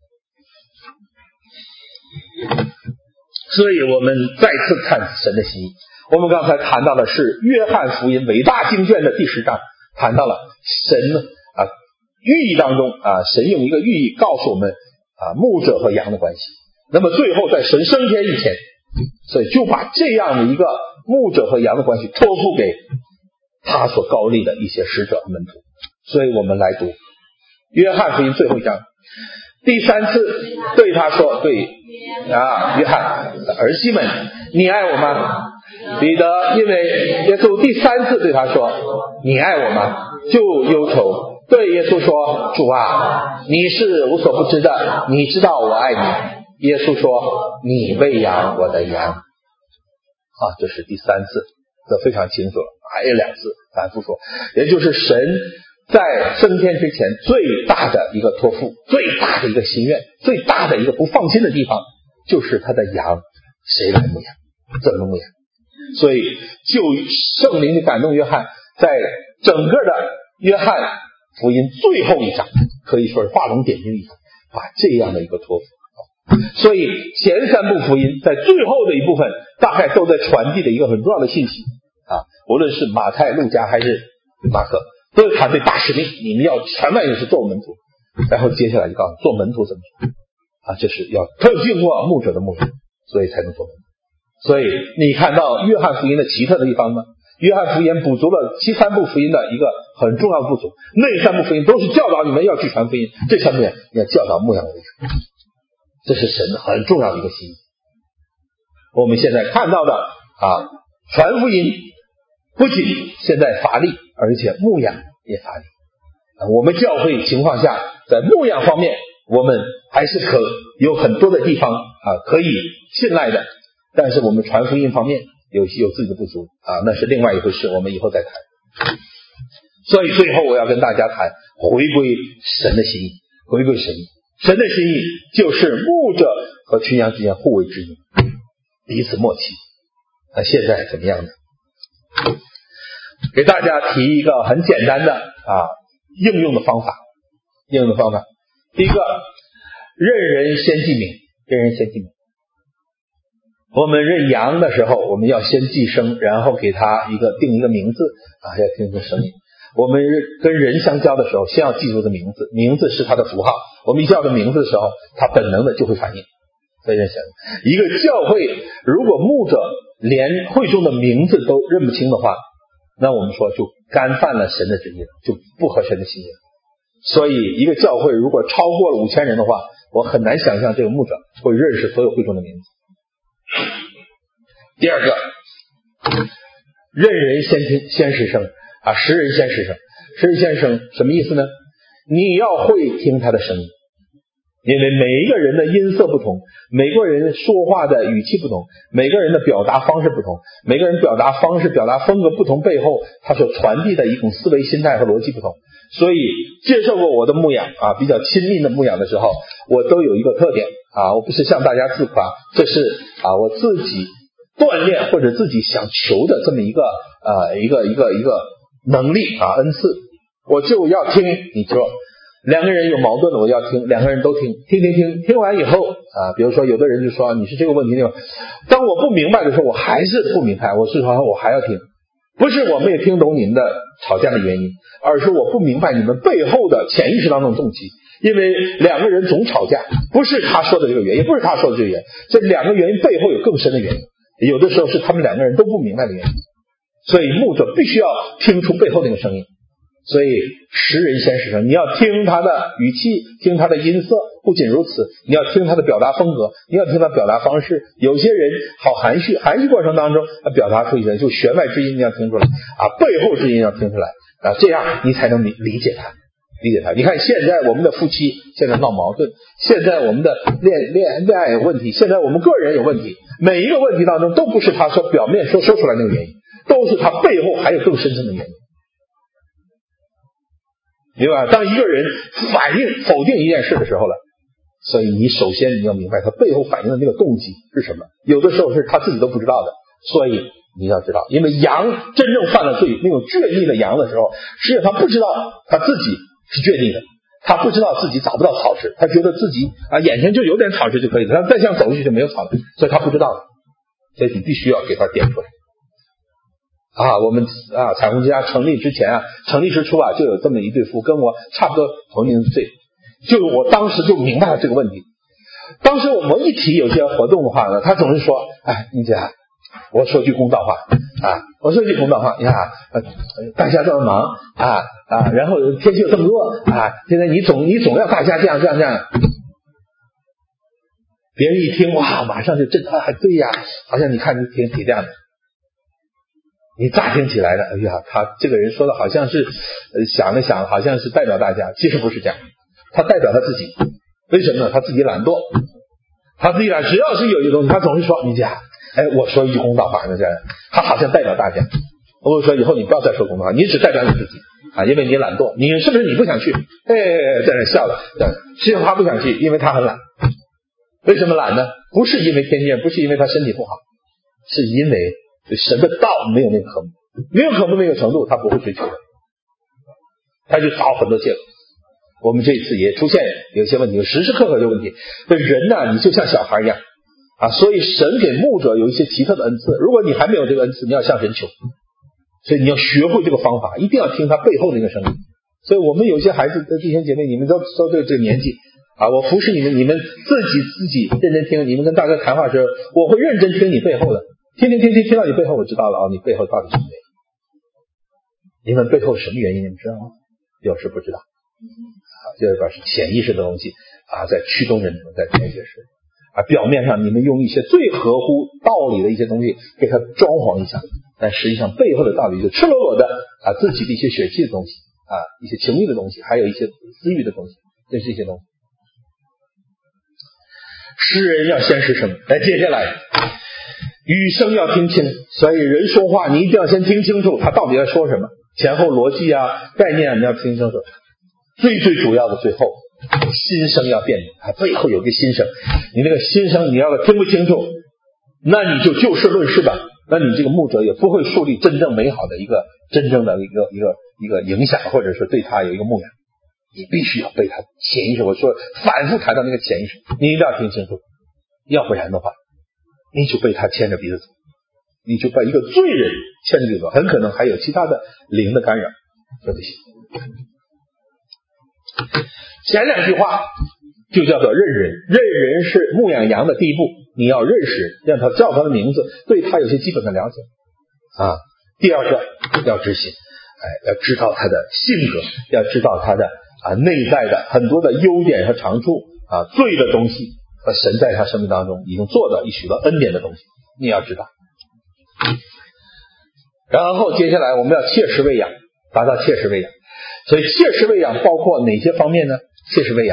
Speaker 1: 所以我们再次看神的心意。我们刚才谈到的是约翰福音伟大经卷的第10章，谈到了神寓意当中神用一个寓意告诉我们牧者和羊的关系。那么最后在神升天以前，所以就把这样的一个牧者和羊的关系托付给他所高立的一些使者和门徒。所以我们来读约翰福音最后1章，第3次对他说，对约翰儿西门，你爱我吗？彼得因为耶稣第3次对他说，你爱我吗？就忧愁，对耶稣说，主你是无所不知的，你知道我爱你。耶稣说，你喂养我的羊。这是第3次，这非常清楚了，还有2次反复说，也就是神在升天之前最大的一个托付，最大的一个心愿，最大的一个不放心的地方，就是他的羊谁来牧养，怎么牧养。所以就圣灵的感动约翰，在整个的约翰福音最后1章可以说是画龙点睛一番，把这样的一个托付。所以前3部福音在最后的一部分大概都在传递的一个很重要的信息无论是马太、路加还是马可，都是传递大使命，你们要传万有是做门徒。然后接下来就告诉做门徒怎么做就是要更经过牧者的牧养，所以才能做门徒。所以你看到约翰福音的奇特的地方吗？约翰福音补足了其3部福音的一个很重要的不足，那3部福音都是教导你们要去传福音，这3部要教导牧养为主，这是神很重要的一个心意。我们现在看到的传福音不仅现在乏力，而且牧养也乏力。我们教会情况下在牧养方面我们还是有很多的地方可以信赖的，但是我们传福音方面有自己的不足那是另外一回事，我们以后再谈。所以最后我要跟大家谈回归神的心意，回归神意。神的心意就是牧者和群羊之间互为之音，彼此默契。那现在怎么样呢？给大家提一个很简单的应用的方法。第一个，认人先记名，认人先记名。我们认羊的时候，我们要先记生，然后给他定一个名字要定一个生命。我们跟人相交的时候，先要记住的名字，名字是他的符号。我们一叫他名字的时候，他本能的就会反应。所以一个教会如果牧者连会众的名字都认不清的话，那我们说就干犯了神的旨意了，就不合神的心意了。所以一个教会如果超过了5000人的话，我很难想象这个牧者会认识所有会众的名字。第二个，认人先使声识人先使声。识人先生什么意思呢？你要会听他的声音， 因为每一个人的音色不同，每个人说话的语气不同，每个人的表达方式不同，每个人表达方式表达风格不同，背后他所传递的一种思维心态和逻辑不同。所以接受过我的牧养比较亲密的牧养的时候，我都有一个特点我不是向大家自夸，这是我自己锻炼或者自己想求的这么一个能力恩赐。我就要听你说，两个人有矛盾的我要听，两个人都听完以后比如说有的人就说你是这个问题那个，当我不明白的时候我还是不明白，我还要听，不是我没有听懂你们的吵架的原因，而是我不明白你们背后的潜意识当中的动机。因为两个人总吵架，不是他说的这个原因，不是他说的这个原因，这两个原因背后有更深的原因，有的时候是他们两个人都不明白的原因。所以牧者必须要听出背后那个声音。所以识人先识声，你要听他的语气，听他的音色，不仅如此，你要听他的表达风格，你要听他表达方式。有些人好含蓄过程当中表达出一些就弦外之音，你要听出来背后之音要听出来这样你才能理解他。你看现在我们的夫妻现在闹矛盾，现在我们的恋爱有问题，现在我们个人有问题，每一个问题当中都不是他说表面说出来那个原因，都是他背后还有更深层的原因。明白？当一个人反应否定一件事的时候了，所以你首先你要明白他背后反应的那个动机是什么，有的时候是他自己都不知道的。所以你要知道，因为羊真正犯了罪，那种倔逆的羊的时候，实际上他不知道他自己是倔逆的，他不知道自己找不到草吃，他觉得自己眼前就有点草吃就可以了，他再想走出去就没有草吃，所以他不知道的。所以你必须要给他点出来我们彩虹之家成立之前成立之初就有这么一对夫，跟我差不多同龄岁，就我当时就明白了这个问题。当时我们一提有些活动的话呢，他总是说你姐我说句公道话你看大家这么忙然后天气又这么热现在你总要大家这样别人一听马上就震对呀，好像你看你挺体谅的。你乍听起来的他这个人说的好像是想了想好像是代表大家，其实不是这样，他代表他自己。为什么呢？他自己懒惰，只要是有一个东西他总是说你姐我说一句公道话那这样，他好像代表大家。我说以后你不要再说公道话，你只代表你自己因为你懒惰，你是不是你不想去在那笑了，实际上他不想去，因为他很懒。为什么懒呢？不是因为天性，不是因为他身体不好，是因为神的道没有那个科目，没有科目那个程度他不会追求的，他就找很多借口。我们这一次也出现有些问题，时时刻刻有问题。这人呢你就像小孩一样所以神给牧者有一些奇特的恩赐，如果你还没有这个恩赐，你要向神求，所以你要学会这个方法，一定要听他背后的那个声音。所以我们有些孩子的弟兄姐妹，你们都对这个年纪我服侍你们，你们自己认真听，你们跟大家谈话的时候，我会认真听你背后的，听到你背后，我知道了你背后到底什么原因。你们背后什么原因你们知道吗？有时不知道这个是潜意识的东西在驱动人在做一些事表面上你们用一些最合乎道理的一些东西给它装潢一下，但实际上背后的道理就赤裸裸的自己的一些血气的东西一些情欲的东西，还有一些私欲的东西，这是一些东西。识人要先识声。接下来语声要听清，所以人说话你一定要先听清楚他到底在说什么，前后逻辑概念你要听清楚。最主要的最后心声要辨明背后有个心声，你那个心声你要听不清楚，那你就事论事吧，那你这个牧者也不会树立真正美好的一个真正的一个影响，或者是对他有一个牧养。你必须要被他潜意识，我说反复谈到那个潜意识，你一定要听清楚，要不然的话你就被他牵着鼻子走，你就把一个罪人牵着鼻子走，很可能还有其他的灵的干扰。说这些前两句话就叫做认人是牧养羊的第一步，你要认识，让他叫他的名字，对他有些基本的了解第二个要执行要知道他的性格，要知道他的内在的很多的优点和长处罪的东西和神在他生命当中已经做的许多恩典的东西你要知道。然后接下来我们要切实喂养，达到切实喂养。所以切实喂养包括哪些方面呢？切实喂养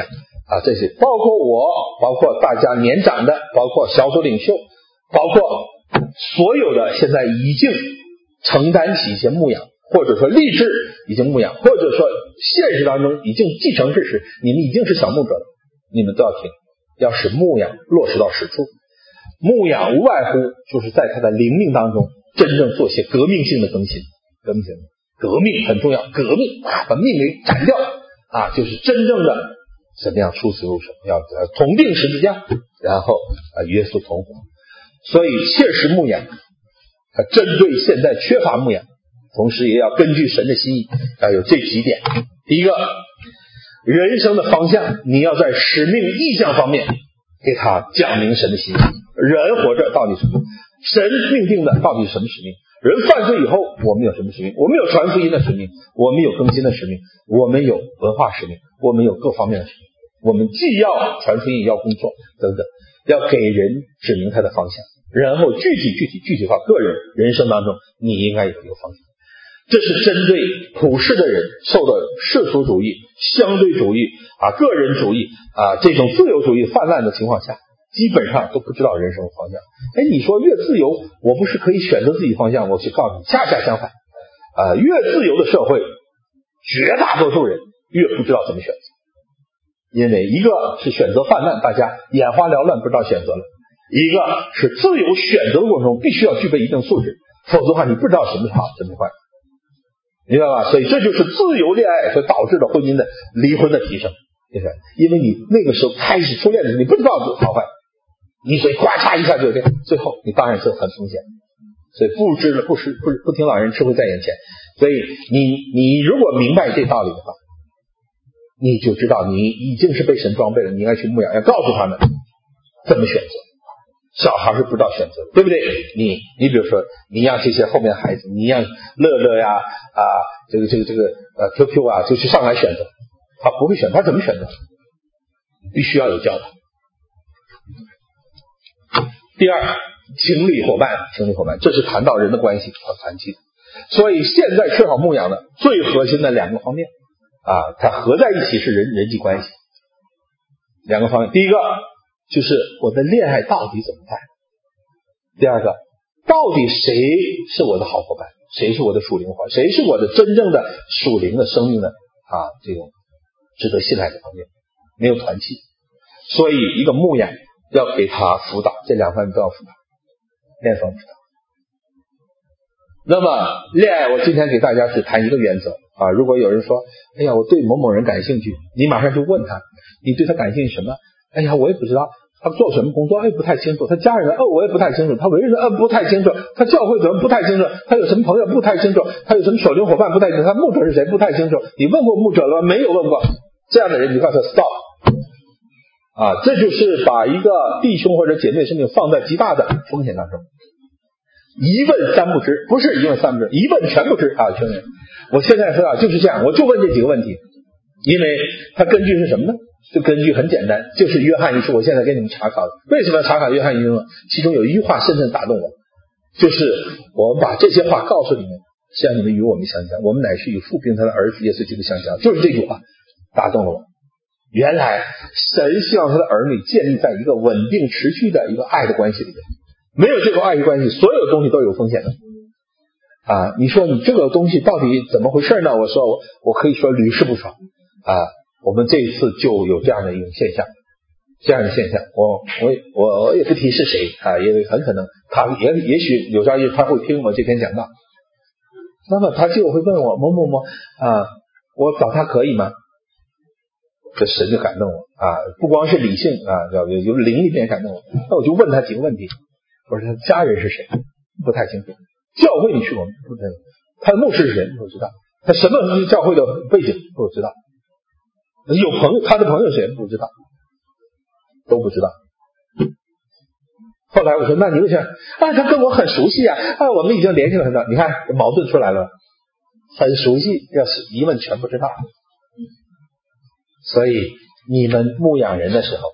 Speaker 1: 这些包括我，包括大家年长的，包括小组领袖，包括所有的现在已经承担起一些牧养，或者说立志已经牧养，或者说现实当中已经继承事实，你们已经是小牧者了，你们都要听，要使牧养落实到实处。牧养无外乎就是在他的灵命当中真正做些革命性的更新，革命很重要，革命把命给斩掉就是真正的怎么样出死入生，要同定十字架，然后与耶稣同活。所以切实牧养，针对现在缺乏牧养，同时也要根据神的心意，要有这几点。第一个，人生的方向，你要在使命意向方面给他讲明神的心意。人活着到底什么？神命定的到底是什么使命？人犯罪以后，我们有什么使命？我们有传福音的使命，我们有更新的使命，我们有文化使命，我们有各方面的使命。我们既要传福音，也要工作等等，要给人指明他的方向，然后具体化个人人生当中，你应该有一个方向。这是针对普世的人受到世俗主义、相对主义个人主义这种自由主义泛滥的情况下，基本上都不知道人生的方向。你说越自由，我不是可以选择自己方向？我去告诉你，恰恰相反，越自由的社会，绝大多数人越不知道怎么选择。因为一个是选择泛滥，大家眼花缭乱不知道选择了；一个是自由选择的过程中必须要具备一定素质，否则的话你不知道什么是好什么是坏，明白吧？所以这就是自由恋爱所导致的婚姻的离婚的提升，因为你那个时候开始初恋的时候你不知道好坏，你所以呱嚓一下就这，最后你当然是很风险。所以不听老人吃亏在眼前。所以你如果明白这道理的话，你就知道你已经是被神装备了，你应该去牧养，要告诉他们怎么选择。小孩是不知道选择，对不对？你比如说，你让这些后面孩子，你让乐乐呀这个QQ 就去上来选择，他不会选，他怎么选择？必须要有教导。第二，情侣伙伴，这是谈到人的关系和团契的。所以现在缺少牧养的最核心的两个方面它合在一起是人际关系。两个方面，第一个就是我的恋爱到底怎么办？第二个，到底谁是我的好伙伴？谁是我的属灵伙伴？谁是我的真正的属灵的生命的这种值得信赖的方面？没有团契，所以一个牧养要给他辅导，这两方面都要辅导，恋方辅导。那么恋爱，我今天给大家只谈一个原则如果有人说，哎呀，我对某某人感兴趣，你马上就问他，你对他感兴趣什么？哎呀，我也不知道，他做什么工作？不太清楚。他家人我也不太清楚。他为人不太清楚。他教会怎么不太清楚？他有什么朋友不太清楚？他有什么属灵伙伴不太清楚？他牧者是谁不太清楚？你问过牧者了吗？没有问过。这样的人你告诉他 stop 这就是把一个弟兄或者姐妹生命放在极大的风险当中。一问三不知，不是一问三不知，一问全不知兄弟，我现在说就是这样，我就问这几个问题，因为它根据是什么呢？就根据很简单，就是约翰一书，我现在给你们查考的。为什么要查考约翰一书呢？其中有一句话深深打动我，就是我们把这些话告诉你们，是让你们与我们相交，我们乃是与父并他的儿子耶稣基督相交，就是这句话打动了我。原来神希望他的儿女建立在一个稳定持续的一个爱的关系里面，没有这个爱的关系，所有东西都有风险的你说你这个东西到底怎么回事呢？我说我可以说屡试不爽我们这一次就有这样的一种现象，我也不提是谁因为很可能他也许有朝一日他会听我这篇讲道，那么他就会问我某某某我找他可以吗？这神就感动我不光是理性有灵里面感动我。那我就问他几个问题，我说他家人是谁？不太清楚。教会你去过吗？不知道。他的牧师是谁？不知道。他什么教会的背景？不知道。有朋友，他的朋友是谁？不知道，都不知道。后来我说，那你为什么他跟我很熟悉我们已经联系了很多，你看矛盾出来了，很熟悉，要是一问全不知道。所以你们牧养人的时候，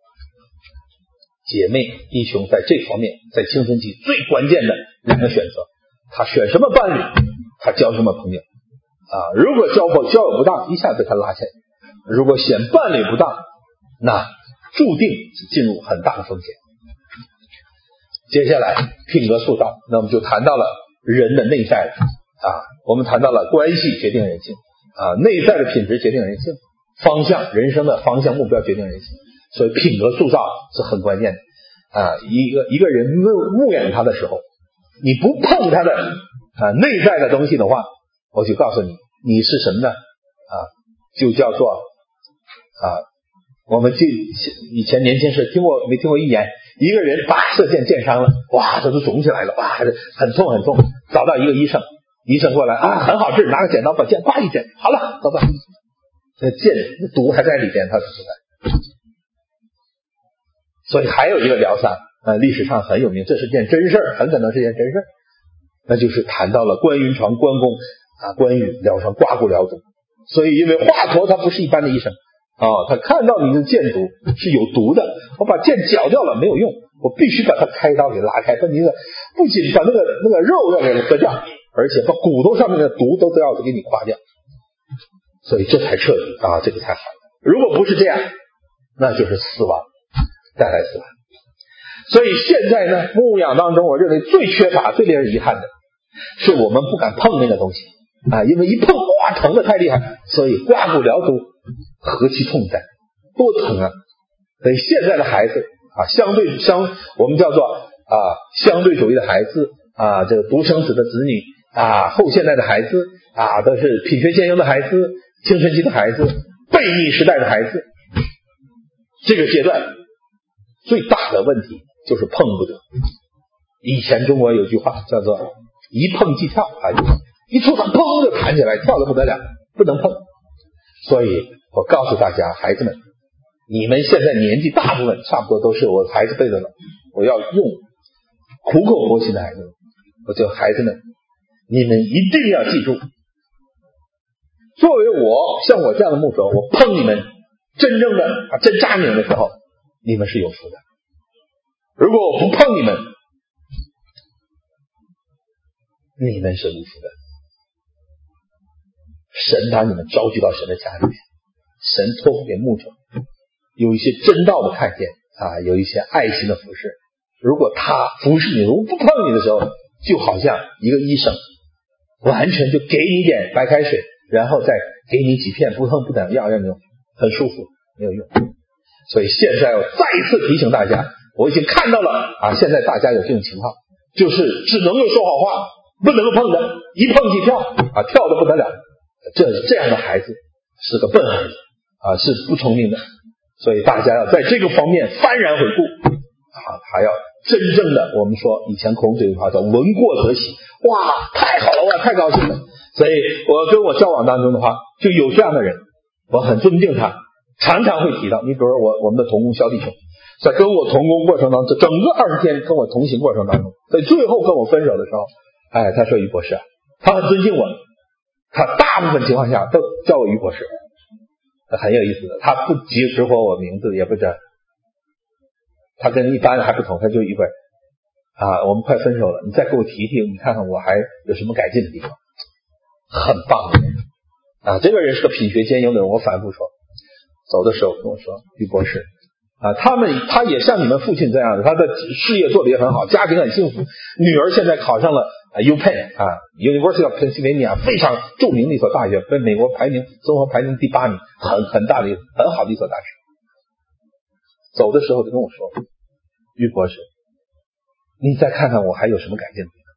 Speaker 1: 姐妹弟兄在这方面，在青春期最关键的两个选择，他选什么伴侣，他交什么朋友如果交友不当，一下被他拉下来；如果选伴侣不当， 那注定是进入很大的风险。接下来品格塑造，那我们就谈到了人的内在我们谈到了关系决定人性内在的品质决定人性，方向，人生的方向目标决定人性，所以品格塑造是很关键的一个人牧养他的时候，你不碰他的内在的东西的话，我就告诉你，你是什么呢就叫做我们以前年轻时没听过预言，一个人射箭箭伤了，哇，这都肿起来了，哇，很痛很痛，找到一个医生过来很好治，拿个剪刀把箭呱一剪，好了，走吧。这箭毒还在里边，它是不在。所以还有一个疗伤历史上很有名，这是件真事儿，很可能是件真事儿，那就是谈到了关云长关公关羽疗伤，刮骨疗毒。所以因为华佗他不是一般的医生他看到你的箭毒是有毒的，我把箭绞掉了没有用，我必须把它开刀给拉开，把你的不仅把那个肉要给它割掉，而且把骨头上面的毒都要给你刮掉，所以这才彻底这个才好。如果不是这样，那就是死亡，带来死亡。所以现在呢，牧养当中我认为最缺乏最令人遗憾的是我们不敢碰那个东西因为一碰哇疼的太厉害，所以刮骨疗毒何其痛哉，多疼啊！所以现在的孩子我们叫做相对主义的孩子这个独生子的子女后现代的孩子都是品学兼优的孩子，青春期的孩子，悖逆时代的孩子。这个阶段最大的问题就是碰不得。以前中国有句话叫做一碰即跳一触它砰就弹起来，跳得不得了，不能碰。所以我告诉大家，孩子们，你们现在年纪大部分差不多都是我孩子辈的了，我要用苦口婆心的孩子们，我就孩子们，你们一定要记住，作为像我这样的牧者，我碰你们真正的针扎你们的时候，你们是有福的。如果我不碰你们，你们是无福的。神把你们召集到神的家里面，神托付给牧者，有一些真道的看见有一些爱心的服侍。如果他服侍你，如果不碰你的时候，就好像一个医生完全就给你点白开水，然后再给你几片不疼不痒药，让你很舒服，没有用。所以现在我再一次提醒大家，我已经看到了现在大家有这种情况，就是只能够说好话，不能够碰的，一碰即跳跳得不得了。这样的孩子是个笨孩子是不聪明的。所以大家要在这个方面幡然悔悟还要真正的，我们说以前孔子有句话叫闻过则喜，哇，太好了，哇，太高兴了。所以我跟我交往当中的话，就有这样的人，我很尊敬他，常常会提到。你比如说我们的同工肖弟兄，在跟我同工过程当中，整个20天跟我同行过程当中，在最后跟我分手的时候，他说于博士他很尊敬我，他大部分情况下都叫我于博士，很有意思的。他不直呼我名字，也不知道，他跟一般人还不同，他就一会我们快分手了，你再给我提提，你看看我还有什么改进的地方。很棒的人这个人是个品学兼优的人。我反复说，走的时候跟我说，于博士他也像你们父亲这样的，他的事业做得也很好，家庭很幸福，女儿现在考上了UPenn University of Pennsylvania 非常著名的一所大学，在美国综合排名第8名，很大的很好的一所大学。走的时候就跟我说，于博士，你再看看我还有什么改进的地方。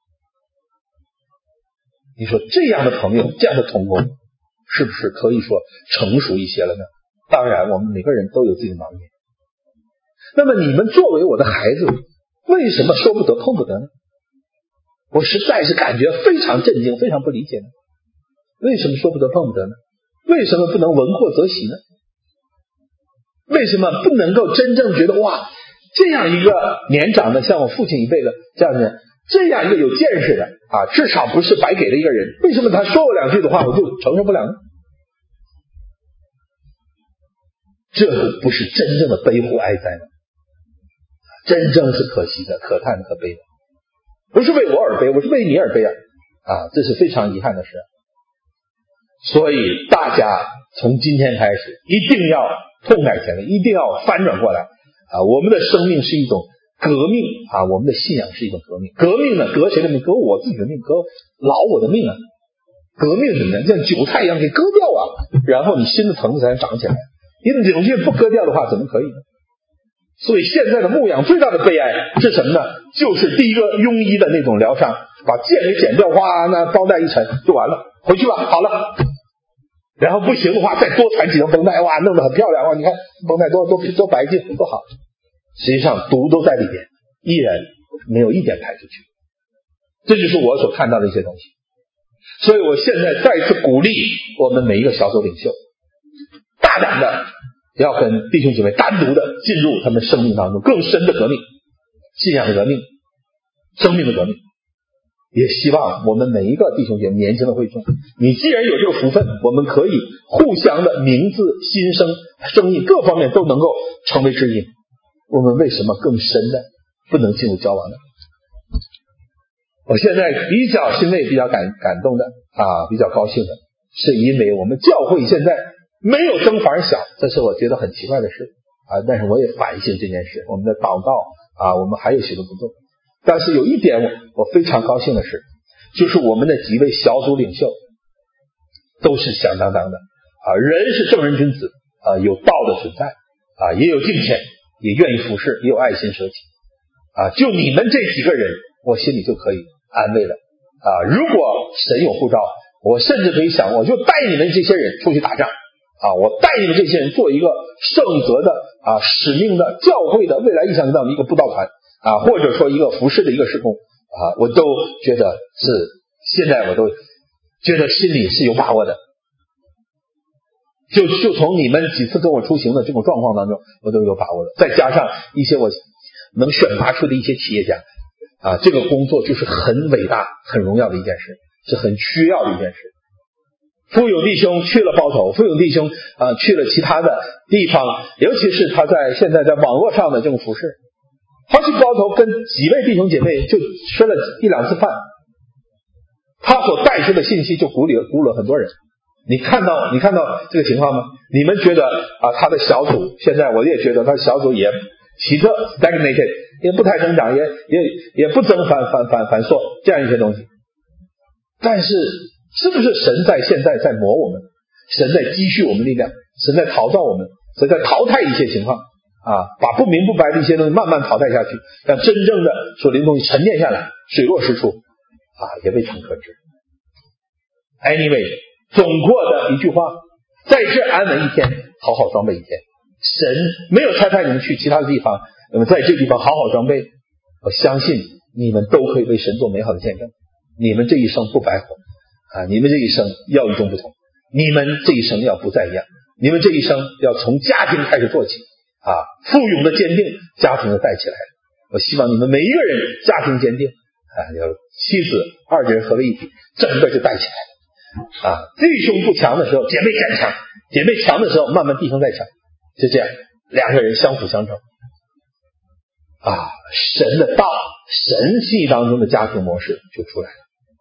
Speaker 1: 你说这样的朋友，这样的同工，是不是可以说成熟一些了呢？当然我们每个人都有自己的盲点。那么你们作为我的孩子，为什么说不得碰不得呢？我实在是感觉非常震惊，非常不理解呢。为什么说不得碰不得呢？为什么不能闻过则喜呢？为什么不能够真正觉得哇，这样一个年长的，像我父亲一辈的这样的人，这样一个有见识的至少不是白给的一个人，为什么他说我2句的话我就承受不了呢？这不是真正的悲苦哀哉吗？真正是可惜的、可叹的、可悲的。不是为我而悲，我是为你而悲这是非常遗憾的事。所以大家从今天开始一定要痛改前非，一定要翻转过来啊！我们的生命是一种革命啊，我们的信仰是一种革命。革命呢，革谁的命？革我自己的命，革老我的命啊！革命怎么样？像韭菜一样给割掉啊，然后你新的藤子才能长起来。你柳叶不割掉的话，怎么可以呢？所以现在的牧养最大的悲哀是什么呢？就是第一个庸医的那种疗伤，把剑给剪掉，哇，那绷带一沉就完了，回去吧，好了。然后不行的话，再多缠几条绷带，哇，弄得很漂亮，哇，你看绷带多白净，多好。实际上毒都在里边，依然没有一点排出去。这就是我所看到的一些东西。所以我现在再次鼓励我们每一个小组领袖，大胆的要跟弟兄姐妹单独的进入他们生命当中更深的革命，信仰的革命，生命的革命。也希望我们每一个弟兄姐妹，年轻的会众，你既然有这个福分，我们可以互相的名字、心声、生意各方面都能够成为知音。我们为什么更深的不能进入交往呢？我现在比较欣慰、比较感动的比较高兴的，是因为我们教会现在没有增反而小，这是我觉得很奇怪的事但是我也反省这件事。我们的祷告我们还有许多不做，但是有一点我非常高兴的是，就是我们的几位小组领袖都是响当当的人是正人君子有道的存在也有敬虔，也愿意服侍，也有爱心舍己就你们这几个人，我心里就可以安慰了如果神有呼召，我甚至可以想，我就带你们这些人出去打仗我带你们这些人做一个圣责的使命的教会的未来意向当中一个布道团或者说一个服侍的一个事工我都觉得是，现在我都觉得心里是有把握的。就从你们几次跟我出行的这种状况当中，我都有把握的。再加上一些我能选拔出的一些企业家这个工作就是很伟大、很荣耀的一件事，是很需要的一件事。富有弟兄去了包头，富有弟兄去了其他的地方，尤其是他现在在网络上的这种服侍，他去包头跟几位弟兄姐妹就吃了一两次饭，他所带出的信息就鼓励了很多人。你看到这个情况吗？你们觉得他的小组现在我也觉得他的小组也起着 stagnated， 也不太增长，也不增反缩这样一些东西。但是是不是神现在在磨我们，神在积蓄我们力量，神在陶造我们，神在淘汰一些情况把不明不白的一些东西慢慢淘汰下去，让真正的属灵东西沉淀下来，水落石出也未尝可知。 Anyway， 总括的一句话，在这安稳一天，好好装备一天。神没有差派你们去其他的地方，那么在这地方好好装备，我相信你们都可以为神做美好的见证。你们这一生不白活你们这一生要与众不同，你们这一生要不再一样，你们这一生要从家庭开始做起富有的坚定，家庭的带起来。我希望你们每一个人家庭坚定要妻子二人合为一体，整个就带起来弟兄不强的时候姐妹渐强，姐妹强的时候慢慢弟兄再强，就这样两个人相辅相成神的道，神系当中的家庭模式就出来了。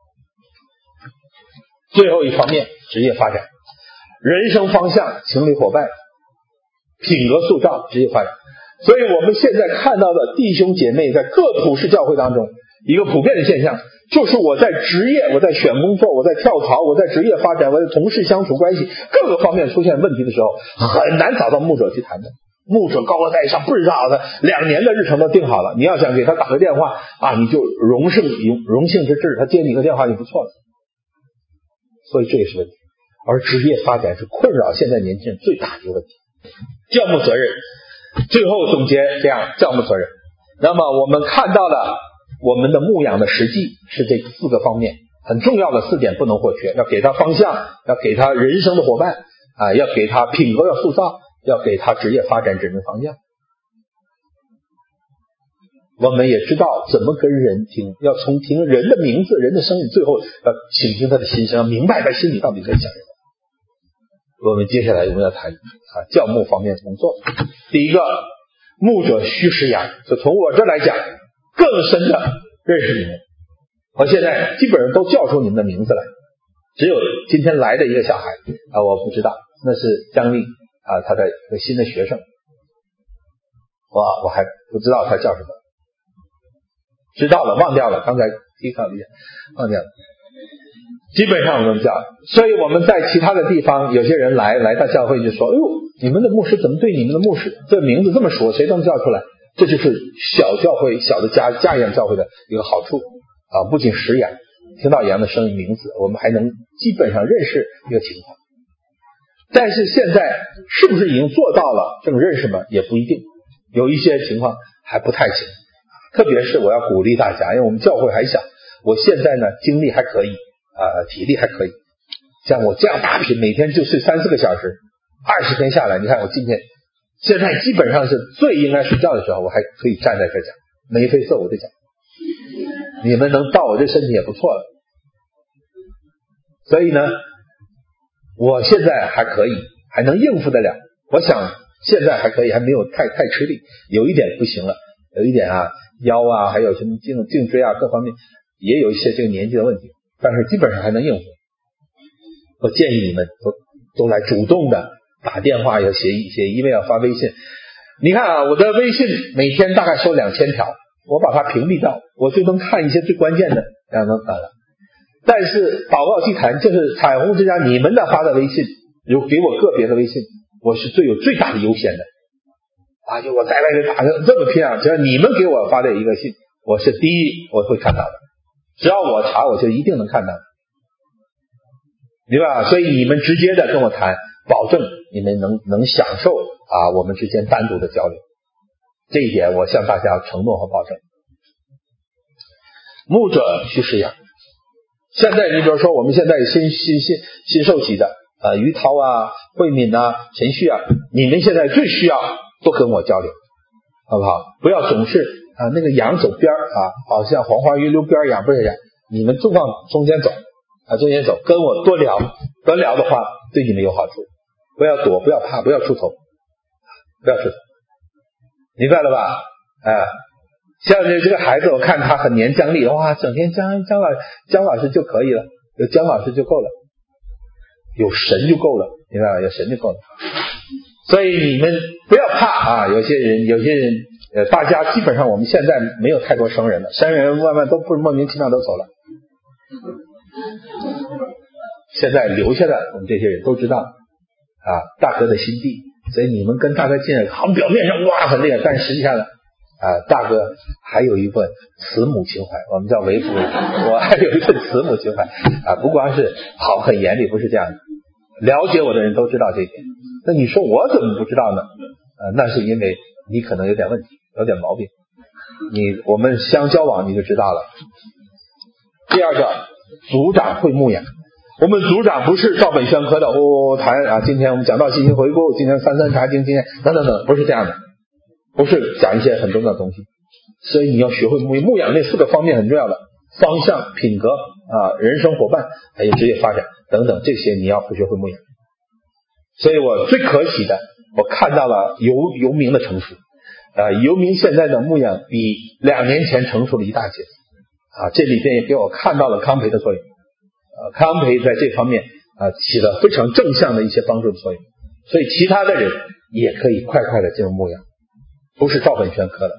Speaker 1: 最后一方面，职业发展，人生方向，情侣伙伴，品格塑造，职业发展。所以我们现在看到的弟兄姐妹在各普世教会当中一个普遍的现象，就是我在职业，我在选工作，我在跳槽，我在职业发展，我在同事相处关系各个方面出现问题的时候，很难找到牧者去谈的。牧者高高在上，不知道的2年的日程都定好了，你要想给他打个电话你就荣幸之至，他接你一个电话就不错了。所以这也是问题，而职业发展是困扰现在年轻人最大的一个问题。教牧责任，最后总结这样，教牧责任。那么我们看到了我们的牧养的实际是这4个方面，很重要的4点不能或缺，要给他方向，要给他人生的伙伴要给他品格要塑造，要给他职业发展指明方向。我们也知道怎么跟人听，要从听人的名字，人的声音，最后要倾听他的心声，要明白他心里到底在想什么。我们接下来我们要谈教牧方面的工作。第一个，牧者须识养，就从我这来讲，更深的认识你们。我现在基本上都叫出你们的名字来，只有今天来的一个小孩我不知道，那是姜丽他的一个新的学生，我还不知道他叫什么，知道了忘掉了，刚才提考了一下忘掉了，基本上我们叫。所以我们在其他的地方有些人来到教会就说，哎呦，你们的牧师怎么对你们的牧师这名字这么说，谁都能叫出来。这就是小教会小的家养教会的一个好处不仅识养听到羊的声音名字，我们还能基本上认识一个情况。但是现在是不是已经做到了这种认识吗？也不一定，有一些情况还不太行。特别是我要鼓励大家，因为我们教会还小，我现在呢精力还可以体力还可以，像我这样大频每天就睡3-4个小时，20天下来，你看我现在基本上是最应该睡觉的时候，我还可以站在这讲，眉飞色舞的讲，你们能到我这身体也不错了。所以呢我现在还可以，还能应付得了，我想现在还可以，还没有太吃力，有一点不行了，有一点腰还有什么颈椎各方面也有一些这个年纪的问题，但是基本上还能应付。我建议你们都来主动的打电话，要写 email 发微信。你看我的微信每天大概收2000条，我把它屏蔽掉，我就能看一些最关键的能看了。但是祷告祭坛就是彩虹之家你们的发的微信，有给我个别的微信，我是有最大的优先的就我在外面打的这么拼只要你们给我发的一个信，我是第一我会看到的，只要我查我就一定能看到的，明白吧？所以你们直接的跟我谈，保证你们能享受我们之间单独的交流，这一点我向大家承诺和保证。牧者去饲养，现在你比如说我们现在新受洗的于涛慧敏陈旭你们现在最需要多跟我交流，好不好？不要总是那个羊走边好像黄花鱼溜边羊，不是这样，你们就往中间走中间走，跟我多聊的话对你们有好处，不要躲，不要怕，不要出头，明白了吧？像这个孩子我看他很黏姜丽，整天姜老师就可以了，有姜老师就够了，有神就够了，明白吧？有神就够了。所以你们不要怕有些人大家基本上我们现在没有太多生人了，生人慢慢都不莫名其妙都走了，现在留下的我们这些人都知道大哥的心地，所以你们跟大哥进来好像表面上很厉害，但是实际上呢大哥还有一份慈母情怀，我们叫为父为母，我还有一份慈母情怀不光是好很严厉，不是这样的，了解我的人都知道这一点。那你说我怎么不知道呢？那是因为你可能有点问题，有点毛病，我们相交往你就知道了。第二个，组长会牧养，我们组长不是照本宣科的谈今天我们讲到信息回顾，今天33查经，今天等等等，不是这样的，不是讲一些很重要的东西。所以你要学会牧养，那4个方面很重要的方向、品格人生伙伴还有职业发展等等，这些你要学会牧养。所以我最可喜的，我看到了游民的成熟游民现在的牧养比2年前成熟了一大截这里边也给我看到了康培的作用康培在这方面起了非常正向的一些帮助的作用，所以其他的人也可以快的进入牧养，不是照本宣科的。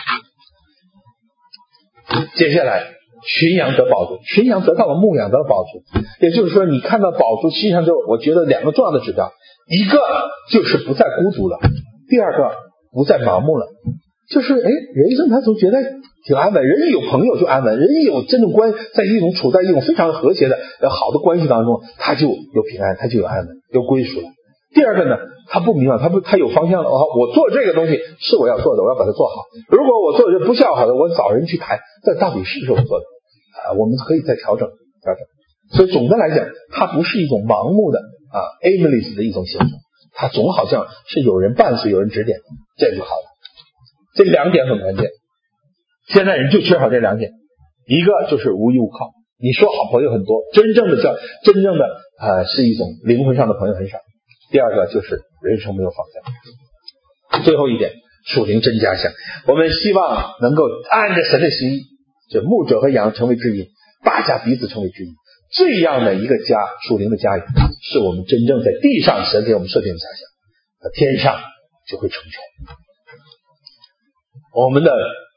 Speaker 1: 接下来群羊得饱足，群羊得到了牧养得了饱足，也就是说你看到饱足，实际上就我觉得2个重要的指标，一个就是不再孤独了，第二个不再盲目了，就是人生他总觉得挺安稳，人一有朋友就安稳，人一有真正处在一种非常和谐的好的关系当中，他就有平安，他就有安稳，有归属了。第二个呢，他不迷茫，他有方向了我做这个东西是我要做的，我要把它做好，如果我做的不效好的，我找人去谈这到底是不是我做的我们可以再调整。所以总的来讲，它不是一种盲目的aimless 的一种行动，它总好像是有人伴随有人指点，这就好了。这2点很关键，现在人就缺少这2点，一个就是无依无靠，你说好朋友很多，真正的是一种灵魂上的朋友很少。第二个就是人生没有方向。最后一点，属灵真家乡，我们希望能够按着神的心意，就牧者和羊成为知音，大家彼此成为知音，这样的一个家，属灵的家园，是我们真正在地上神给我们设定的家乡天上就会成全。我们的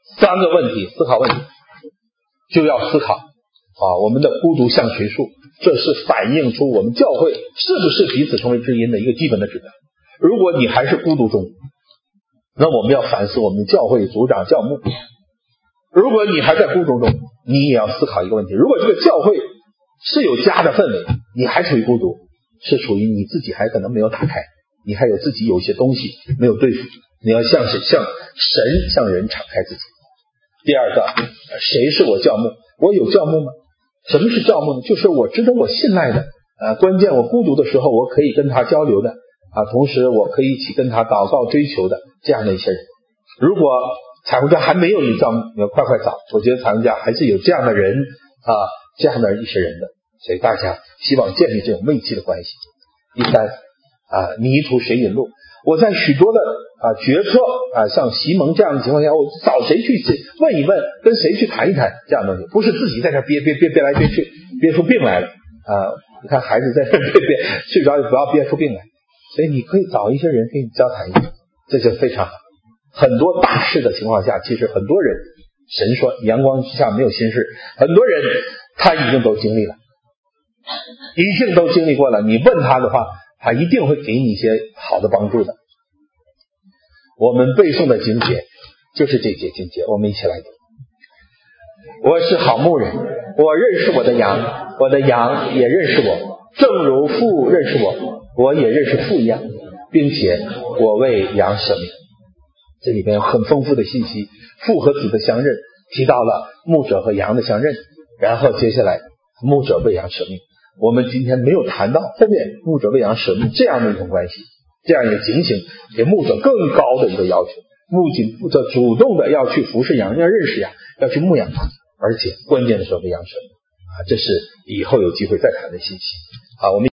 Speaker 1: 3个问题，思考问题就要思考我们的孤独向谁数，这是反映出我们教会是不是彼此成为知音的一个基本的指标。如果你还是孤独中，那我们要反思我们的教会组长教牧。如果你还在孤独中，你也要思考一个问题，如果这个教会是有家的氛围，你还处于孤独，是处于你自己还可能没有打开，你还有自己有些东西没有对付，你要向神向人敞开自己。第二个，谁是我教牧？我有教牧吗？什么是教牧呢？就是我值得我信赖的关键我孤独的时候我可以跟他交流的同时我可以一起跟他祷告追求的这样的一些人。如果彩虹家还没有一教牧，你要快找，我觉得彩虹家还是有这样的人这样的一些人的，所以大家希望建立这种默契的关系。第三泥土谁引路？我在许多的决策像席蒙这样的情况下，我找谁去问一问，跟谁去谈一谈这样的东西，不是自己在这憋来憋去，憋出病来了你看孩子在这憋睡着也不要憋出病来，所以你可以找一些人跟你交谈一下，这就非常好。很多大事的情况下，其实很多人，神说阳光之下没有新事，很多人他已经都经历了，已经都经历过了，你问他的话，他一定会给你一些好的帮助的。我们背诵的经节就是这节经节，我们一起来读。我是好牧人，我认识我的羊，我的羊也认识我，正如父认识我，我也认识父一样，并且我为羊舍命。这里边有很丰富的信息，父和子的相认，提到了牧者和羊的相认，然后接下来牧者为羊舍命。我们今天没有谈到后面牧者为羊舍命这样的一种关系，这样也警醒给牧者更高的一个要求。牧者主动的要去服侍羊，要认识羊，要去牧养它，而且关键的时候为羊舍命这是以后有机会再谈的信息。好，我们